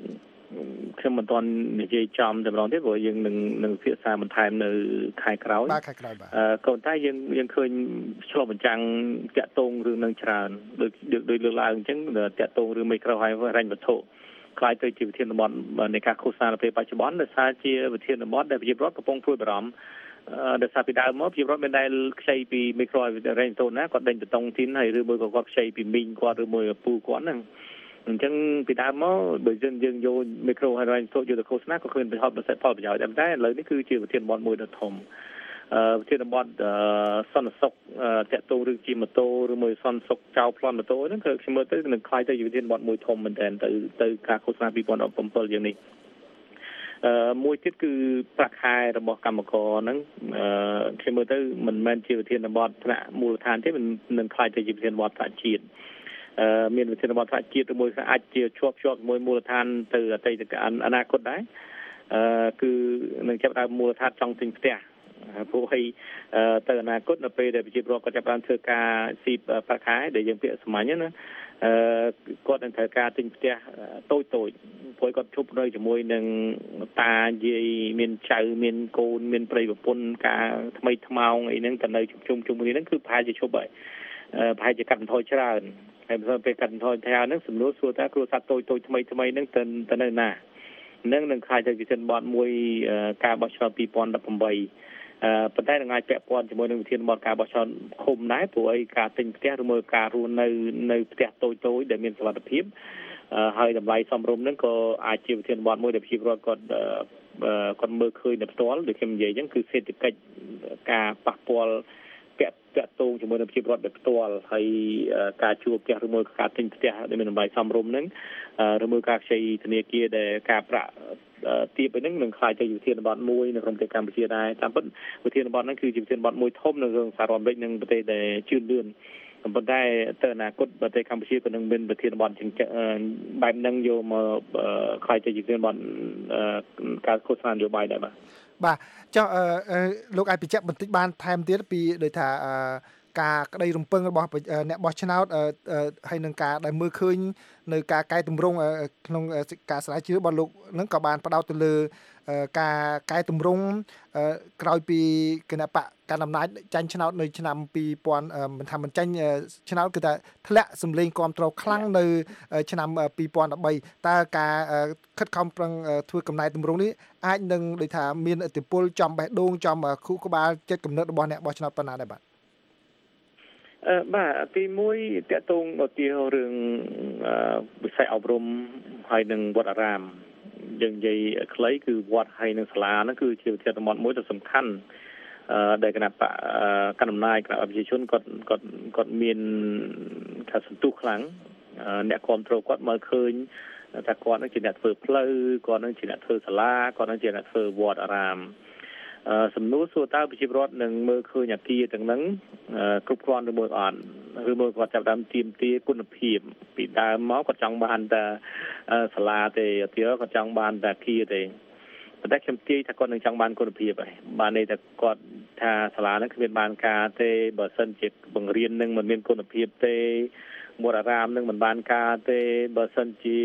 ខ្ញុំមិនទាន់និយាយចំតែម្ដងទេព្រោះយើងនឹងនឹងពិភាក្សាបន្ថែមនៅខែក្រោយបាទខែក្រោយបាទអឺក៏តែយើងយើងឃើញឆ្លុះបញ្ចាំងតាក់ទងរឿងនឹងច្រើនដូចដូចលើកឡើងអញ្ចឹងតាក់ទងរឿងមីក្រូហើយរញ្ញវត្ថុខ្លាយទៅជាវិធានបទនៃការឃោសនានៅពេលបច្ចុប្បន្នដោយសារជាវិធានបទដែលប្រជាពលរដ្ឋកំពុងព្រួយបារម្ភដោយសារពីដើមមកប្រជាពលរដ្ឋមានដែលខ្ចីពីមីក្រូរ៉េនតូនណាគាត់ដេញទៅតុងទីនហើយឬមួយក៏គាត់ខ្ចីពីមីងគាត់ឬមួយពូគាត់ហ្នឹងអញ្ចឹងពីដើមមកបើយើងយើងយកមីក្រូហើយរ៉េនតូនយកទៅឃោសនាក៏គ្មានប្រយោជន៍ផលប្រយោជន៍តែឥឡូវនេះគឺជាវិធានបទមួយដ៏ធំអឺវិធានបទសន្តិសុខតាក់ទងរឿងជិះម៉ូតូឬមួយសន្តិសុខចោលប្លន់ម៉ូតូហ្នឹងគឺខ្ញុំមើលទៅនឹងខ្លាយទៅជាវិធានបទមួយធំមែនទែនទៅទៅការឃោសនាពីរពាន់ដប់ប្រាំ7យ៉ាងនេះអឺមួយទៀតគឺប្រាក់ខែរបស់កម្មករហ្នឹងអឺខ្ញុំមើលទៅមិនមែនជាវិធានបទថ្នាក់មូលដ្ឋានទេមិននឹងខ្លាយទៅជាវិធានបទថ្នាក់ជាតិអឺមានវិធានបទថ្នាក់ជាតិឬមួយអាចជាជាប់ជាប់ជាមួយមូលដ្ឋានទៅអតីតកាលអនាគតដែរអឺគឺនឹងចាប់ដើមមូលដ្ឋានចង់ទិញផ្ទះព្រោះឲ្យទៅអនាគតនៅពេលដែលប្រជាពលរដ្ឋគាត់ចាប់បានធ្វើការស៊ីប្រាក់ខែដែលយើងពាក្យសាមញ្ញណាអឺគាត់នឹងត្រូវការទិញផ្ទះតូចតូចព្រោះគាត់ជប់នៅជាមួយនឹងតាយាយមានចៅមានកូនមានប្រិយប្រពន្ធការថ្មីថ្មោងអីហ្នឹងក៏នៅជុំជុំជុំគ្នាហ្នឹងគឺប្រហែលជាជប់ហើយប្រហែលជាកាត់បន្ថយច្រើនហើយបើពេលកាត់បន្ថយច្រើនហ្នឹងសំណួរសួរថាគ្រួសារតូចតូចថ្មីថ្មីហ្នឹងទៅទៅនៅណានឹងនឹងខ្លាយទៅវិធានបទមួយការបោះឆ្នោតពីរពាន់ដប់ប្រាំ8អឺប៉ុន្តែនឹងអាចពាក់ព័ន្ធជាមួយនឹងវិធានបទការបោះឆ្នោតឃុំដែរព្រោះអីការទិញផ្ទះឬមួយការរស់នៅនៅផ្ទះតូចតូចដែលមានសុវត្ថិភាពហើយតម្លៃសមរម្យហ្នឹងក៏អាចជាវិធានបទមួយដែលប្រជាពលរដ្ឋគាត់គាត់មើលឃើញតែផ្ទាល់ដូចខ្ញុំនិយាយអញ្ចឹងគឺសេដ្ឋកិច្ចការប៉ះពាល់ពាក់ពាក់ទងជាមួយនឹងប្រជាពលរដ្ឋដោយផ្ទាល់ហើយការជួលផ្ទះឬមួយការទិញផ្ទះដែលមានតម្លៃសមរម្យហ្នឹងឬមួយការខ្ចីធនាគារដែលការប្រាក់ទាបហ្នឹងនឹងខ្លាយទៅជាវិធានបទមួយនៅក្នុងប្រទេសកម្ពុជាដែរតាមពិតវិធានបទហ្នឹងគឺជាវិធានបទមួយធំនៅក្នុងសហរដ្ឋអាមេរិកនិងប្រទេសដែលជឿនលឿនប៉ុន្តែទៅអនាគតប្រទេសកម្ពុជាក៏នឹងមានវិធានបទជាងបែបហ្នឹងយកមកខ្លាយទៅជាវិធានបទការឃោសនានយោបាយដែរបាទបាទចុះលោកអាចបញ្ជាក់បន្តិចបានថែមទៀតពីដូចថាការក្តីរំពឹងរបស់អ្នកបោះឆ្នោតហើយនឹងការដែលមើលឃើញនៅការកែតម្រង់ក្នុងការស្រាវជ្រាវរបស់លោកនឹងក៏បានផ្ដោតទៅលើការកែតម្រង់ក្រោយពីគណៈបកកណ្ដាលអំណាចចាញ់ឆ្នោតនៅឆ្នាំពីរពាន់មិនថាមិនចាញ់ឆ្នោតគឺថាធ្លាក់សម្លេងគាំទ្រខ្លាំងនៅឆ្នាំពីរពាន់ដប់បីតើការខិតខំប្រឹងធ្វើកំណែតម្រង់នេះអាចនឹងដូចថាមានឥទ្ធិពលចំបេះដូងចំខួរក្បាលចិត្តគំនិតរបស់អ្នកបោះឆ្នោតប៉ុណ្ណាដែរបាទអឺបាទទីមួយតកតងទៅរឿងវិស័យអប់រំហើយនឹងវត្តអារាមយើងនិយាយខ្លីគឺវត្តហើយនឹងសាលាហ្នឹងគឺជាវិធានបទមួយដ៏សំខាន់អឺដែលគណៈបកកណ្ដាលអំណាចគណៈប្រជាជនគាត់គាត់គាត់មានថាសន្ទុះខ្លាំងអ្នកគ្រប់គ្រងគាត់មើលឃើញថាគាត់នឹងជាអ្នកធ្វើផ្លូវគាត់នឹងជាអ្នកធ្វើសាលាគាត់នឹងជាអ្នកធ្វើវត្តអារាមសំណួរសួរតើប្រជាពលរដ្ឋនឹងមើលឃើញអាគារទាំងហ្នឹងគ្រប់គ្រាន់ឬមួយអត់ឬមួយគាត់ចាប់ដើមទាមទារគុណភាពពីដើមមកគាត់ចង់បានតែសាលាទេអាគារគាត់ចង់បានតែអាគារទេប៉ុន្តែខ្ញុំទាយថាគាត់នឹងចង់បានគុណភាពហើយបានន័យថាគាត់ថាសាលាហ្នឹងគ្មានបានការទេបើសិនជាបង្រៀននឹងមិនមានគុណភាពទេវត្តអារាមនឹងមិនបានការទេបើសិនជា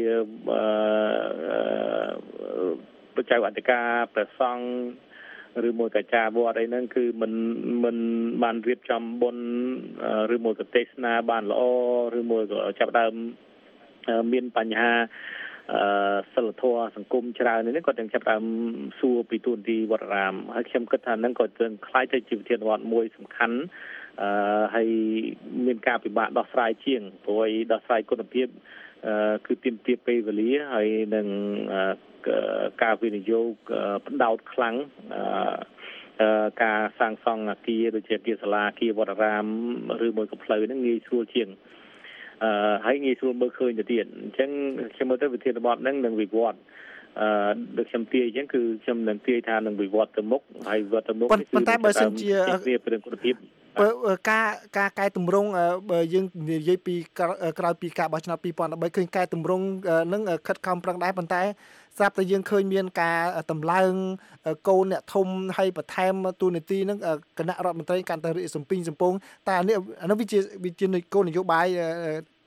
បច្ច័យអធិការព្រះសង្ឃឬមួយកាចាវត្តអីហ្នឹងគឺមិនមិនបានរៀបចំបុណ្យឬមួយក៏ទេសនាបានល្អឬមួយក៏ចាប់ដើមមានបញ្ហាអឺសិលធម៌សង្គមច្រើននេះគាត់ទាំងចាប់ដើមសួរពីទូនទីវត្តអារាមហើយខ្ញុំគិតថាហ្នឹងក៏នឹងคล้ายទៅជាវិធានបទមួយសំខាន់អឺហើយមានការពិបាកដោះស្រាយជាងព្រោះដោះស្រាយគុណភាពអឺគឺទាមទារពេលវេលាហើយនឹងការវិនិយោគផ្ដោតខ្លាំងការសាងសង់អគារដូចជាអគារសាលាអគារវត្តអារាមឬមួយក៏ផ្លូវហ្នឹងងាយស្រួលជាងអឺហើយងាយស្រួលមើលឃើញទៅទៀតអញ្ចឹងខ្ញុំមើលទៅវិធានបទហ្នឹងនឹងវិវត្តអឺដូចខ្ញុំទាយអញ្ចឹងគឺខ្ញុំនឹងទាយថានឹងវិវត្តទៅមុខហើយវិវត្តទៅមុខប៉ុន្តែបើសិនជាវាប្រឹងគុណភាពការការកែតម្រង់បើយើងនិយាយពីក្រោយពីការបោះឆ្នោតពីរពាន់ដប់បីឃើញកែតម្រង់នឹងខិតខំប្រឹងដែរប៉ុន្តែស្រាប់តែយើងឃើញមានការតម្លើងកូនអ្នកធំហើយបន្ថែមទូនីតិនឹងគណៈរដ្ឋមន្ត្រីកាន់តែរីកសំពីងសំពងតែអានេះអានោះវាជាវាជាគោលនយោបាយ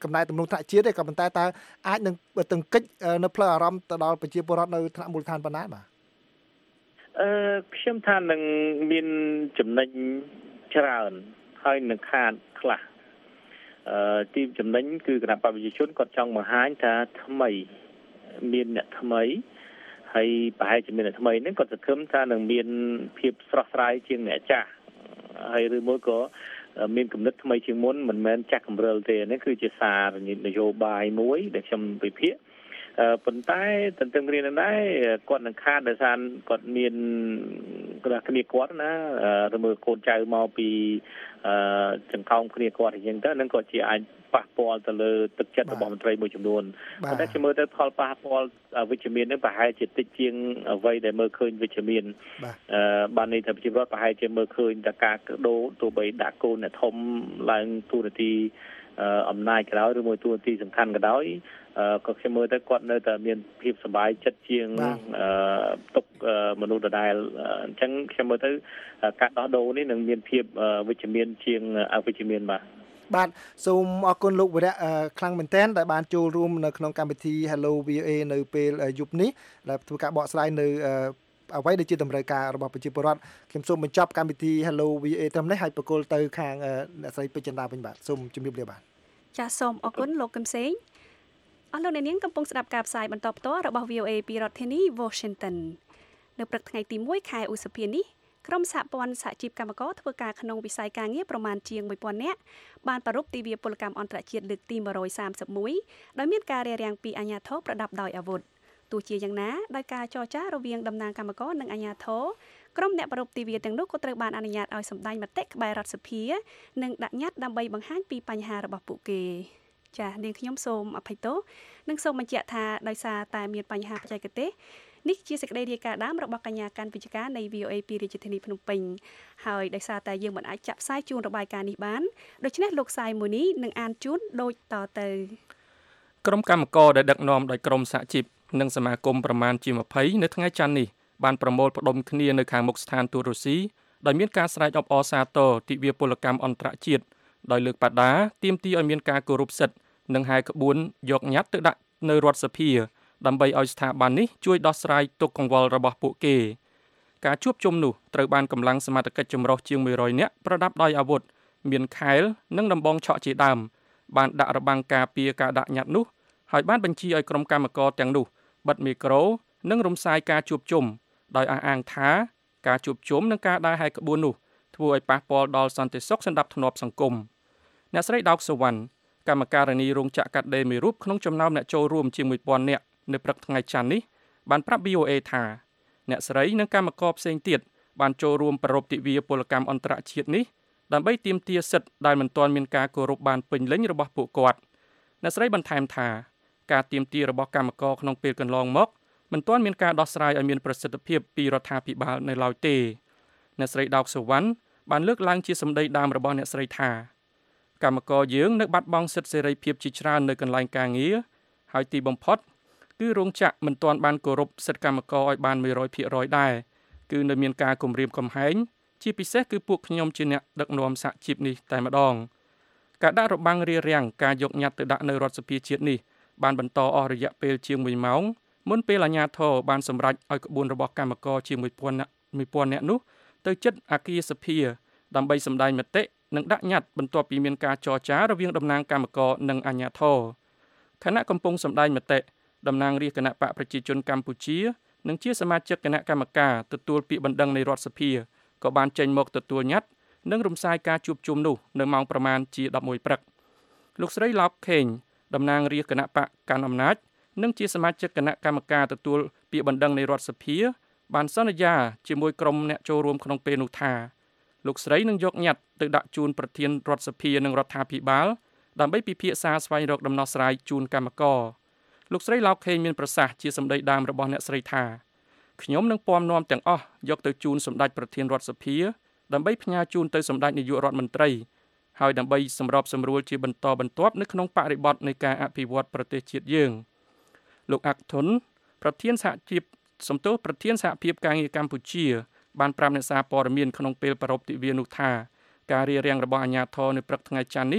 កំណែទំនងថ្នាក់ជាតិទេក៏ប៉ុន្តែតើអាចនឹងទង្គិចនៅផ្លូវអារម្មណ៍ទៅដល់ប្រជាពលរដ្ឋនៅថ្នាក់មូលដ្ឋានប៉ុណ្ណាបាទអឺខ្ញុំថានឹងមានចំណេញច្រើនហើយនឹងខាតខ្លះអឺទីចំណេញគឺគណៈបព្វជិជនគាត់ចង់បង្ហាញថាថ្មីមានអ្នកថ្មីហើយប្រហែលជាមានអ្នកថ្មីហ្នឹងគាត់សង្ឃឹមថានឹងមានភាពស្រស់ស្រាយជាងអ្នកចាស់ហើយឬមួយក៏មានគំនិតថ្មីជាងមុនមិនមែនចាស់កម្រិលទេនេះគឺជាសារនយោបាយមួយដែលខ្ញុំវិភាគប៉ុន្តែទន្ទឹមគ្នានឹងដែរគាត់នឹងខាតដោយសារគាត់មានគ្នាគាត់ណាឬមើលកូនចៅមកពីចង្កោមគ្នាគាត់អញ្ចឹងទៅនឹងគាត់ជាអាចប៉ះពាល់ទៅលើទឹកចិត្តរបស់មន្ត្រីមួយចំនួនប៉ុន្តែខ្ញុំមើលទៅផលប៉ះពាល់វិជ្ជមាននឹងប្រហែលជាតិចជាងអ្វីដែលមើលឃើញវិជ្ជមានអឺបានន័យថាប្រជាពលរដ្ឋប្រហែលជាមើលឃើញតែការដោទោះបីដាក់កូនអ្នកធំឡើងទូនាទីអំណាចក៏ដោយឬមួយទូនាទីសំខាន់ក៏ដោយក៏ខ្ញុំមើលទៅគាត់នៅតែមានភាពសប្បាយចិត្តជាងទុកមនុស្សដដែលអញ្ចឹងខ្ញុំមើលទៅការដោះដូរនេះនឹងមានភាពវិជ្ជមានជាងអវិជ្ជមានបាទបាទសូមអរគុណលោកវីរៈខ្លាំងមែនទែនដែលបានចូលរួមនៅក្នុងកម្មវិធី Hello វី អូ เอ នៅពេលយប់នេះដែលធ្វើការបកស្រាយនៅអ្វីដែលជាតម្រូវការរបស់ប្រជាពលរដ្ឋខ្ញុំសូមបញ្ចប់កម្មវិធី Hello វី អូ เอ ត្រឹមនេះហើយបកគលទៅខាងអ្នកស្រីពេជ្រចិន្តាវិញបាទសូមជម្រាបលាបាទចាសសូមអរគុណលោកកឹមសេងអស់លោកអ្នកនាងកំពុងស្ដាប់ការផ្សាយបន្តផ្ទាល់របស់ វី អូ เอ ពីរដ្ឋធានី Washington នៅព្រឹកថ្ងៃទីមួយខែឧសភានេះក្រុមសហព័ន្ធសហជីពកម្មករធ្វើការក្នុងវិស័យការងារប្រមាណជាងមួយពាន់នាក់បានប្រារព្ធទិវាពលកម្មអន្តរជាតិលើកទីមួយរយសាមសិបមួយដោយមានការរារាំងពីអាជ្ញាធរប្រដាប់ដោយអាវុធទោះជាយ៉ាងណាដោយការចរចារវាងតំណាងកម្មករនិងអាជ្ញាធរក្រុមអ្នកប្រារព្ធទិវាទាំងនោះក៏ត្រូវបានអនុញ្ញាតឲ្យសម្ដែងមតិក្បែររដ្ឋសភានិងដាក់ញត្តិដើម្បីបង្ហាញពីបញ្ហារបស់ពួកគេចា៎នាងខ្ញុំសូមអភ័យទោសនិងសូមបញ្ជាក់ថាដោយសារតែមានបញ្ហាបច្ចេកទេសនេះជាសេចក្តីរាយការណ៍ដើមរបស់កញ្ញាកាន់វិជ្ជការនៃ វី អូ เอ ពីរាជធានីភ្នំពេញហើយដោយសារតែយើងមិនអាចចាក់ផ្សាយជូនរបាយការណ៍នេះបានដូច្នេះលោកសាយមួយនេះនឹងអានជូនដូចតទៅក្រុមកម្មករដែលដឹកនាំដោយក្រុមសហជីពនិងសមាគមប្រមាណជាยี่สิบនៅថ្ងៃច័ន្ទនេះបានប្រមូលផ្ដុំគ្នានៅខាងមុខស្ថានទូតរុស្ស៊ីដោយមានការស្រែកអបអរសាទរទិវាពលកម្មអន្តរជាតិដោយលើកបដាទាមទារឲ្យមានការគោរពសិទ្ធិនិងហែក្បួនយកញត្តិទៅដាក់នៅរដ្ឋសភាដើម្បីឲ្យស្ថាប័ននេះជួយដោះស្រាយទុក្ខកង្វល់របស់ពួកគេការជួបជុំនោះត្រូវបានកម្លាំងសមត្ថកិច្ចចម្រុះជាងមួយរយនាក់ប្រដាប់ដោយអាវុធមានខែលនិងដំបងឆក់ជាដើមបានដាក់របាំងការពារការដាក់ញត្តិនោះហើយបានបញ្ជាឲ្យក្រុមកម្មករទាំងនោះបិទមីក្រូនិងរំសាយការជួបជុំដោយអះអាងថាការជួបជុំនិងការដើរហែក្បួននោះធ្វើឲ្យប៉ះពាល់ដល់សន្តិសុខសណ្ដាប់ធ្នាប់សង្គមអ្នកស្រីដោកសុវណ្ណកម្មការិនីរោងចក្រកាត់ដេរមួយរូបក្នុងចំណោមអ្នកចូលរួមជាងមួយពាន់នាក់នៅព្រឹកថ្ងៃច័ន្ទនេះបានប្រាប់ វី អូ เอ ថាអ្នកស្រីនិងកម្មករផ្សេងទៀតបានចូលរួមប្រារព្ធទិវាពលកម្មអន្តរជាតិនេះដើម្បីទាមទារសិទ្ធិដែលមិនទាន់មានការគោរពបានពេញលេញរបស់ពួកគាត់អ្នកស្រីបន្ថែមថាការទាមទាររបស់កម្មករក្នុងពេលកន្លងមកមិនទាន់មានការដោះស្រាយឲ្យមានប្រសិទ្ធភាពពីរដ្ឋាភិបាលនៅឡើយទេអ្នកស្រីដោកសុវណ្ណបានលើកឡើងជាសម្ដីដើមរបស់អ្នកស្រីថាកម្មករយើងនៅបាត់បង់សិទ្ធិសេរីភាពជាច្រើននៅកន្លែងការងារហើយទីបំផុតគឺរោងចក្រមិនទាន់បានគោរពសិទ្ធិកម្មករឲ្យបានមួយរយភាគរយដែរគឺនៅមានការគំរាមកំហែងជាពិសេសគឺពួកខ្ញុំជាអ្នកដឹកនាំសហជីពនេះតែម្ដងការដាក់របាំងរារាំងការយកញត្តិទៅដាក់នៅរដ្ឋសភាជាតិនេះបានបន្តអស់រយៈពេលជាងមួយម៉ោងមុនពេលអាជ្ញាធរបានសម្រេចឲ្យក្បួនរបស់កម្មករជាងមួយពាន់នាក់នោះទៅជិតអគារសភាដើម្បីសម្ដែងមតិនិងដាក់ញត្តិបន្ទាប់ពីមានការចរចារវាងតំណាងកម្មករនិងអាជ្ញាធរខណៈកំពុងសម្ដែងមតិតំណាងរាជគណៈបកប្រជាជនកម្ពុជានិងជាសមាជិកគណៈកម្មការទទួលពាក្យបណ្ដឹងនៃរដ្ឋសភាក៏បានចេញមកទទួលញត្តិនិងរំសាយការជួបជុំនោះនៅម៉ោងប្រមាណជាដប់មួយព្រឹកលោកស្រីឡោកខេងតំណាងរាជគណៈបកកាន់អំណាចនិងជាសមាជិកគណៈកម្មការទទួលពាក្យបណ្ដឹងនៃរដ្ឋសភាបានសន្យាជាមួយក្រុមអ្នកចូលរួមក្នុងពេលនោះថាលោកស្រីនឹងយកញត្តិទៅដាក់ជូនប្រធានរដ្ឋសភានិងរដ្ឋាភិបាលដើម្បីពិភាក្សាស្វែងរកដំណោះស្រាយជូនកម្មករលោកស្រីឡោកខេងមានប្រសាសន៍ជាសម្ដីដើមរបស់អ្នកស្រីថាខ្ញុំនឹងពំនាំទាំងអស់យកទៅជូនសម្ដេចប្រធានរដ្ឋសភាដើម្បីផ្ញើជូនទៅសម្ដេចនាយករដ្ឋមន្ត្រីហើយដើម្បីសម្របសម្រួលជាបន្តបន្ទាប់នៅក្នុងបរិបទនៃការអភិវឌ្ឍប្រទេសជាតិយើងលោកអាក់ធុនប្រធានសហជីពសំទោសប្រធានសហភាពការងារកម្ពុជាបានប្រាប់អ្នកសារព័ត៌មានក្នុងពេលប្រារព្ធទិវានោះថាការរារាំងរបស់អាជ្ញាធរនៅព្រឹកថ្ងៃច័ន្ទនេះ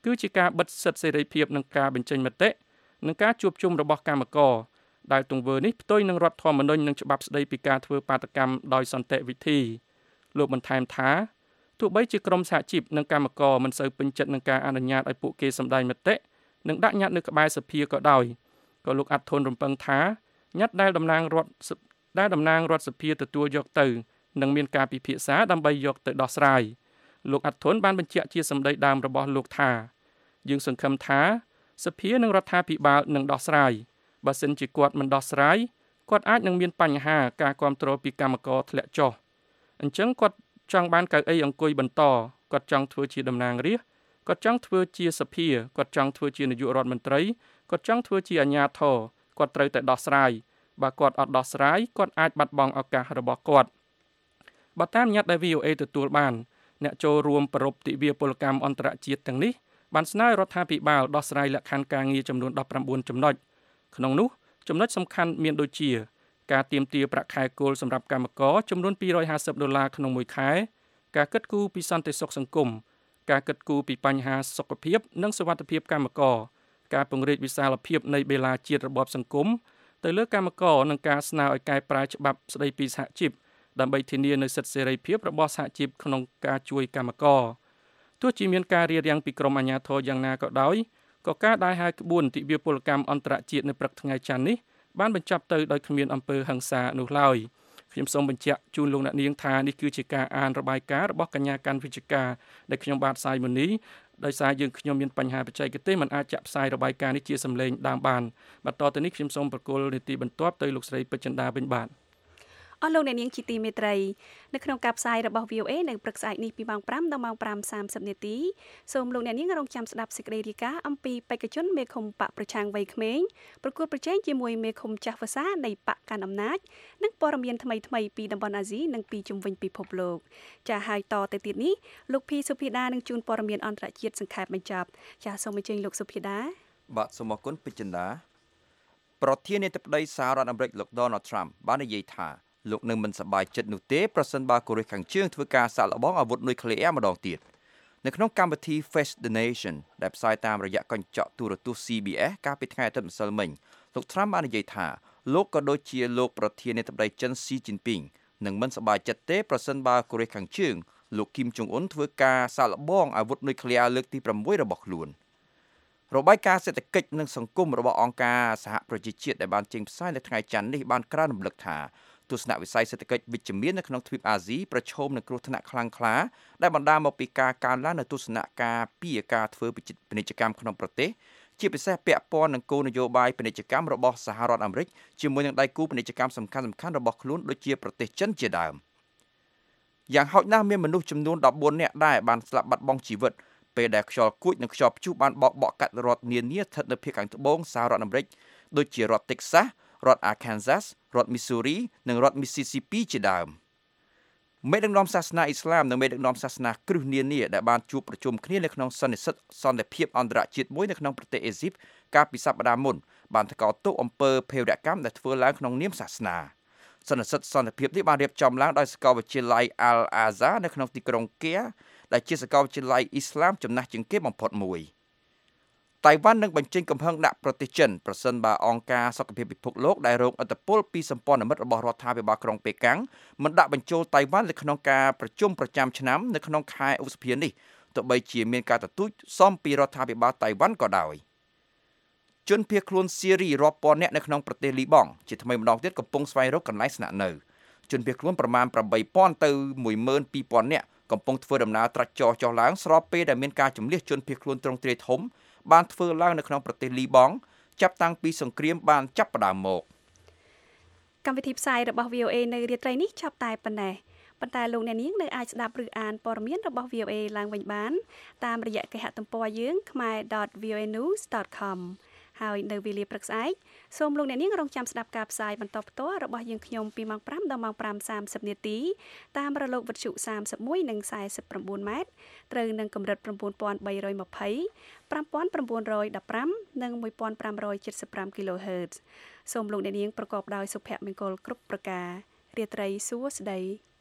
គឺជាការបិទសិទ្ធិសេរីភាពនិងការបញ្ចេញមតិនិងការជួបជុំរបស់កម្មករដែលទង្វើនេះផ្ទុយនឹងរដ្ឋធម្មនុញ្ញនិងច្បាប់ស្តីពីការធ្វើបាតកម្មដោយសន្តិវិធីលោកបន្ថែមថាទោះបីជាក្រមសហជីពនិងកម្មករមិនសូវពេញចិត្តនឹងការអនុញ្ញាតឲ្យពួកគេសម្ដែងមតិនិងដាក់ញត្តិនៅក្បែរសភាក៏ដោយក៏លោកអាត់ធុនរំពឹងថាញត្តិដែលតំណាងរដ្ឋដែលតំណាងរដ្ឋសភាទទួលយកទៅនឹងមានការពិភាក្សាដើម្បីយកទៅដោះស្រាយលោកអាត់ធុនបានបញ្ជាក់ជាសម្ដីដើមរបស់លោកថាយើងសង្ឃឹមថាសភានិងរដ្ឋាភិបាលនឹងដោះស្រាយបើសិនជាគាត់មិនដោះស្រាយគាត់អាចនឹងមានបញ្ហាការគ្រប់គ្រងពីកម្មករធ្លាក់ចុះអញ្ចឹងគាត់ចង់បានកៅអីអង្គុយបន្តគាត់ចង់ធ្វើជាតំណាងរាស្ត្រគាត់ចង់ធ្វើជាសភាគាត់ចង់ធ្វើជានាយករដ្ឋមន្ត្រីគាត់ចង់ធ្វើជាអាជ្ញាធរគាត់ត្រូវតែដោះស្រាយបើគាត់អត់ដោះស្រាយគាត់អាចបាត់បង់ឱកាសរបស់គាត់បើតាមញត្តិដែល វី អូ អេ ទទួលបានអ្នកចូលរួមប្រពៃទិវាពលកម្មអន្តរជាតិទាំងនេះបានស្នើរដ្ឋាភិបាលដោះស្រាយលក្ខខណ្ឌការងារចំនួនដប់ប្រាំបួនចំណុចក្នុងនោះចំណុចសំខាន់មានដូចជាការទាមទារប្រាក់ខែគោលសម្រាប់កម្មករចំនួនពីររយហាសិបដុល្លារក្នុងមួយខែការគិតគូរពីសន្តិសុខសង្គមការគិតគូរពីបញ្ហាសុខភាពនិងសុវត្ថិភាពកម្មករការពង្រីកវិសាលភាពនៃបេឡាជាតិរបបសង្គមទៅលើកម្មករនិងការស្នើឲ្យកែប្រែច្បាប់ស្តីពីសហជីពដើម្បីធានានូវសិទ្ធិសេរីភាពរបស់សហជីពក្នុងការជួយកម្មករទោះជាមានការរារាំងពីក្រមអាជ្ញាធរយ៉ាងណាក៏ដោយក៏ការដើរហើរក្បួនទិវាពលកម្មអន្តរជាតិនៅព្រឹកថ្ងៃច័ន្ទនេះបានបញ្ចប់ទៅដោយគ្មានអំពើហិង្សានោះឡើយខ្ញុំសូមបញ្ជាក់ជូនលោកអ្នកនាងថានេះគឺជាការអានរបាយការណ៍របស់កញ្ញាកាន់វិជ្ជការដែលខ្ញុំបាទសាយមុនីដោយសារយើងខ្ញុំមានបញ្ហាបច្ចេកទេសមិនអាចចាក់ផ្សាយរបាយការណ៍នេះជាសំឡេងដើមបានបន្តទៅនេះខ្ញុំសូមប្រកល់នីតិបន្ទាប់ទៅលោកស្រីពេជ្រចិន្តាវិញបាទអស់លោកអ្នកនាងជាទីមេត្រីនៅក្នុងការផ្សាយរបស់ វី អូ អេ នៅព្រឹកស្អែកនេះពីម៉ោងប្រាំដល់ម៉ោងប្រាំសាមសិបនាទីសូមលោកអ្នកនាងរងចាំស្ដាប់សេចក្តីរាយការណ៍អំពីបេក្ខជនមេឃុំបកប្រឆាំងវ័យក្មេងប្រកួតប្រជែងជាមួយមេឃុំចាស់វសានៃបកកាន់អំណាចនិងព័ត៌មានថ្មីៗពីតំបន់អាស៊ីនិងពីជុំវិញពិភពលោកចា៎ហើយតទៅទៀតនេះលោកភីសុភាដានឹងជូនព័ត៌មានអន្តរជាតិសង្ខេបបញ្ចប់ចា៎សូមអញ្ជើញលោកសុភាដាបាទសូមអរគុណពេជ្រចិន្តាប្រធានាធិបតីសហរដ្ឋអាមេរិកលោក Donald Trump បាននិយាយថាលោកនឹងមិនសប្បាយចិត្តនោះទេប្រសិនបើកូរ៉េខាងជើងធ្វើការសាកល្បងអាវុធនុយក្លេអ៊ែរម្ដងទៀតនៅក្នុងកម្មវិធី Face the Nation ដែលផ្សាយតាមរយៈកញ្ចក់ទូរទស្សន៍ ซี บี เอส កាលពីថ្ងៃអាទិត្យម្សិលមិញលោក Trump បាននិយាយថាលោកក៏ដូចជាលោកប្រធានាធិបតីចិន ស៊ី ជីនពីងនឹងមិនសប្បាយចិត្តទេប្រសិនបើកូរ៉េខាងជើងលោកគីមចុងអ៊ុនធ្វើការសាកល្បងអាវុធនុយក្លេអ៊ែរលើកទីប្រាំមួយរបស់ខ្លួនរបាយការណ៍សេដ្ឋកិច្ចនិងសង្គមរបស់អង្គការសហប្រជាជាតិដែលបានចេញផ្សាយនៅថ្ងៃច័ន្ទនេះបានក្រើនរំលឹកថាទស្សនវិស័យសេដ្ឋកិច្ចវិជ្ជមាននៅក្នុងទ្វីបអាស៊ីប្រឈមនឹងគ្រោះថ្នាក់ខ្លាំងក្លាដែលបណ្ដាលមកពីការកើនឡើងនៃទស្សនៈការពីការធ្វើពាណិជ្ជកម្មក្នុងប្រទេសជាពិសេសពាក់ព័ន្ធនឹងគោលនយោបាយពាណិជ្ជកម្មរបស់សហរដ្ឋអាមេរិកជាមួយនឹងដៃគូពាណិជ្ជកម្មសំខាន់ៗរបស់ខ្លួនដូចជាប្រទេសចិនជាដើមយ៉ាងហោចណាស់មានមនុស្សចំនួនដប់បួននាក់ដែរបានស្លាប់បាត់បង់ជីវិតពេលដែលខ្យល់គួចនិងខ្យល់ព្យុះបានបោកបក់កាត់រដ្ឋនានាស្ថិតនៅភាគខាងត្បូងសហរដ្ឋអាមេរិកដូចជារដ្ឋ Texas រដ្ឋ Arkansas រដ្ឋ Missouri និងរដ្ឋ Mississippi ជាដើមមេដឹកនាំសាសនាអ៊ីស្លាមនិងមេដឹកនាំសាសនាគ្រិស្តនានាដែលបានជួបប្រជុំគ្នានៅក្នុងសន្និសីទសន្តិភាពអន្តរជាតិមួយនៅក្នុងប្រទេសអេស៊ីបកាលពីសប្តាហ៍មុនបានថ្កោលទោសអំពើភេរវកម្មដែលធ្វើឡើងក្នុងនាមសាសនាសន្និសីទសន្តិភាពនេះបានរៀបចំឡើងដោយសាកលវិទ្យាល័យ Al-Azhar នៅក្នុងទីក្រុងកែដែលជាសាកលវិទ្យាល័យអ៊ីស្លាមចំណាស់ជាងគេបំផុតមួយតៃវ៉ាន់នឹងបញ្ចេញកំហឹងដាក់ប្រទេសចិនប្រសិនបើអង្គការសុខភាពពិភពលោកដែលរងឥទ្ធិពលពីសម្ព័ន្ធមិត្តរបស់រដ្ឋាភិបាលក្រុងប៉េកាំងមិនដាក់បញ្ចូលតៃវ៉ាន់នៅក្នុងការប្រជុំប្រចាំឆ្នាំនៅក្នុងខែឧសភានេះទោះបីជាមានការទទូចសមពីរដ្ឋាភិបាលតៃវ៉ាន់ក៏ដោយជនភៀសខ្លួនស៊េរីរាប់ពាន់នាក់នៅក្នុងប្រទេសលីបង់ជាថ្មីម្ដងទៀតកំពុងស្វែងរកកន្លែងស្នាក់នៅជនភៀសខ្លួនប្រមាណប្រាំបីពាន់ទៅមួយម៉ឺនពីរពាន់នាក់កំពុងធ្វើដំណើរត្រាច់ចរចុះឡើងស្របពេលដែលមានការជម្លៀសជនភៀសខ្លួនទ្រង់ទ្រាយធំបានធ្វើឡើងនៅក្នុងប្រទេសលីបង់ចាប់តាំងពីសង្គ្រាមបានចាប់ផ្ដើមមកកម្មវិធីផ្សាយរបស់ វី អូ អេ នៅរាត្រីនេះចប់តែប៉ុណ្ណេះប៉ុន្តែលោកអ្នកនាងនៅអាចស្ដាប់ឬអានព័ត៌មានរបស់ វី អូ អេ ឡើងវិញបានតាមរយៈគេហទំព័រយើង khmae dot v o a news dot com ហើយនៅវេលាព្រឹកស្អែកសូមលោកអ្នកនាងរងចាំស្ដាប់ការផ្សាយបន្តផ្ទាល់របស់យើងខ្ញុំពីម៉ោងប្រាំដល់ម៉ោងប្រាំសាមសិបនាទីតាមរលកវិទ្យុសាមសិបមួយនិងសាយសិប៩ម៉ែត្រត្រូវនឹងកម្រិត៩ពាន់បីរយម្ភៃ ប្រាំពាន់៩រយដប់ប្រាំនិងមួយពាន់ប្រាំរយเจ็ดสิบห้า kHz សូមលោកអ្នកនាងប្រកបដោយសុភមង្គលគ្រប់ប្រការរាត្រីសួស្តី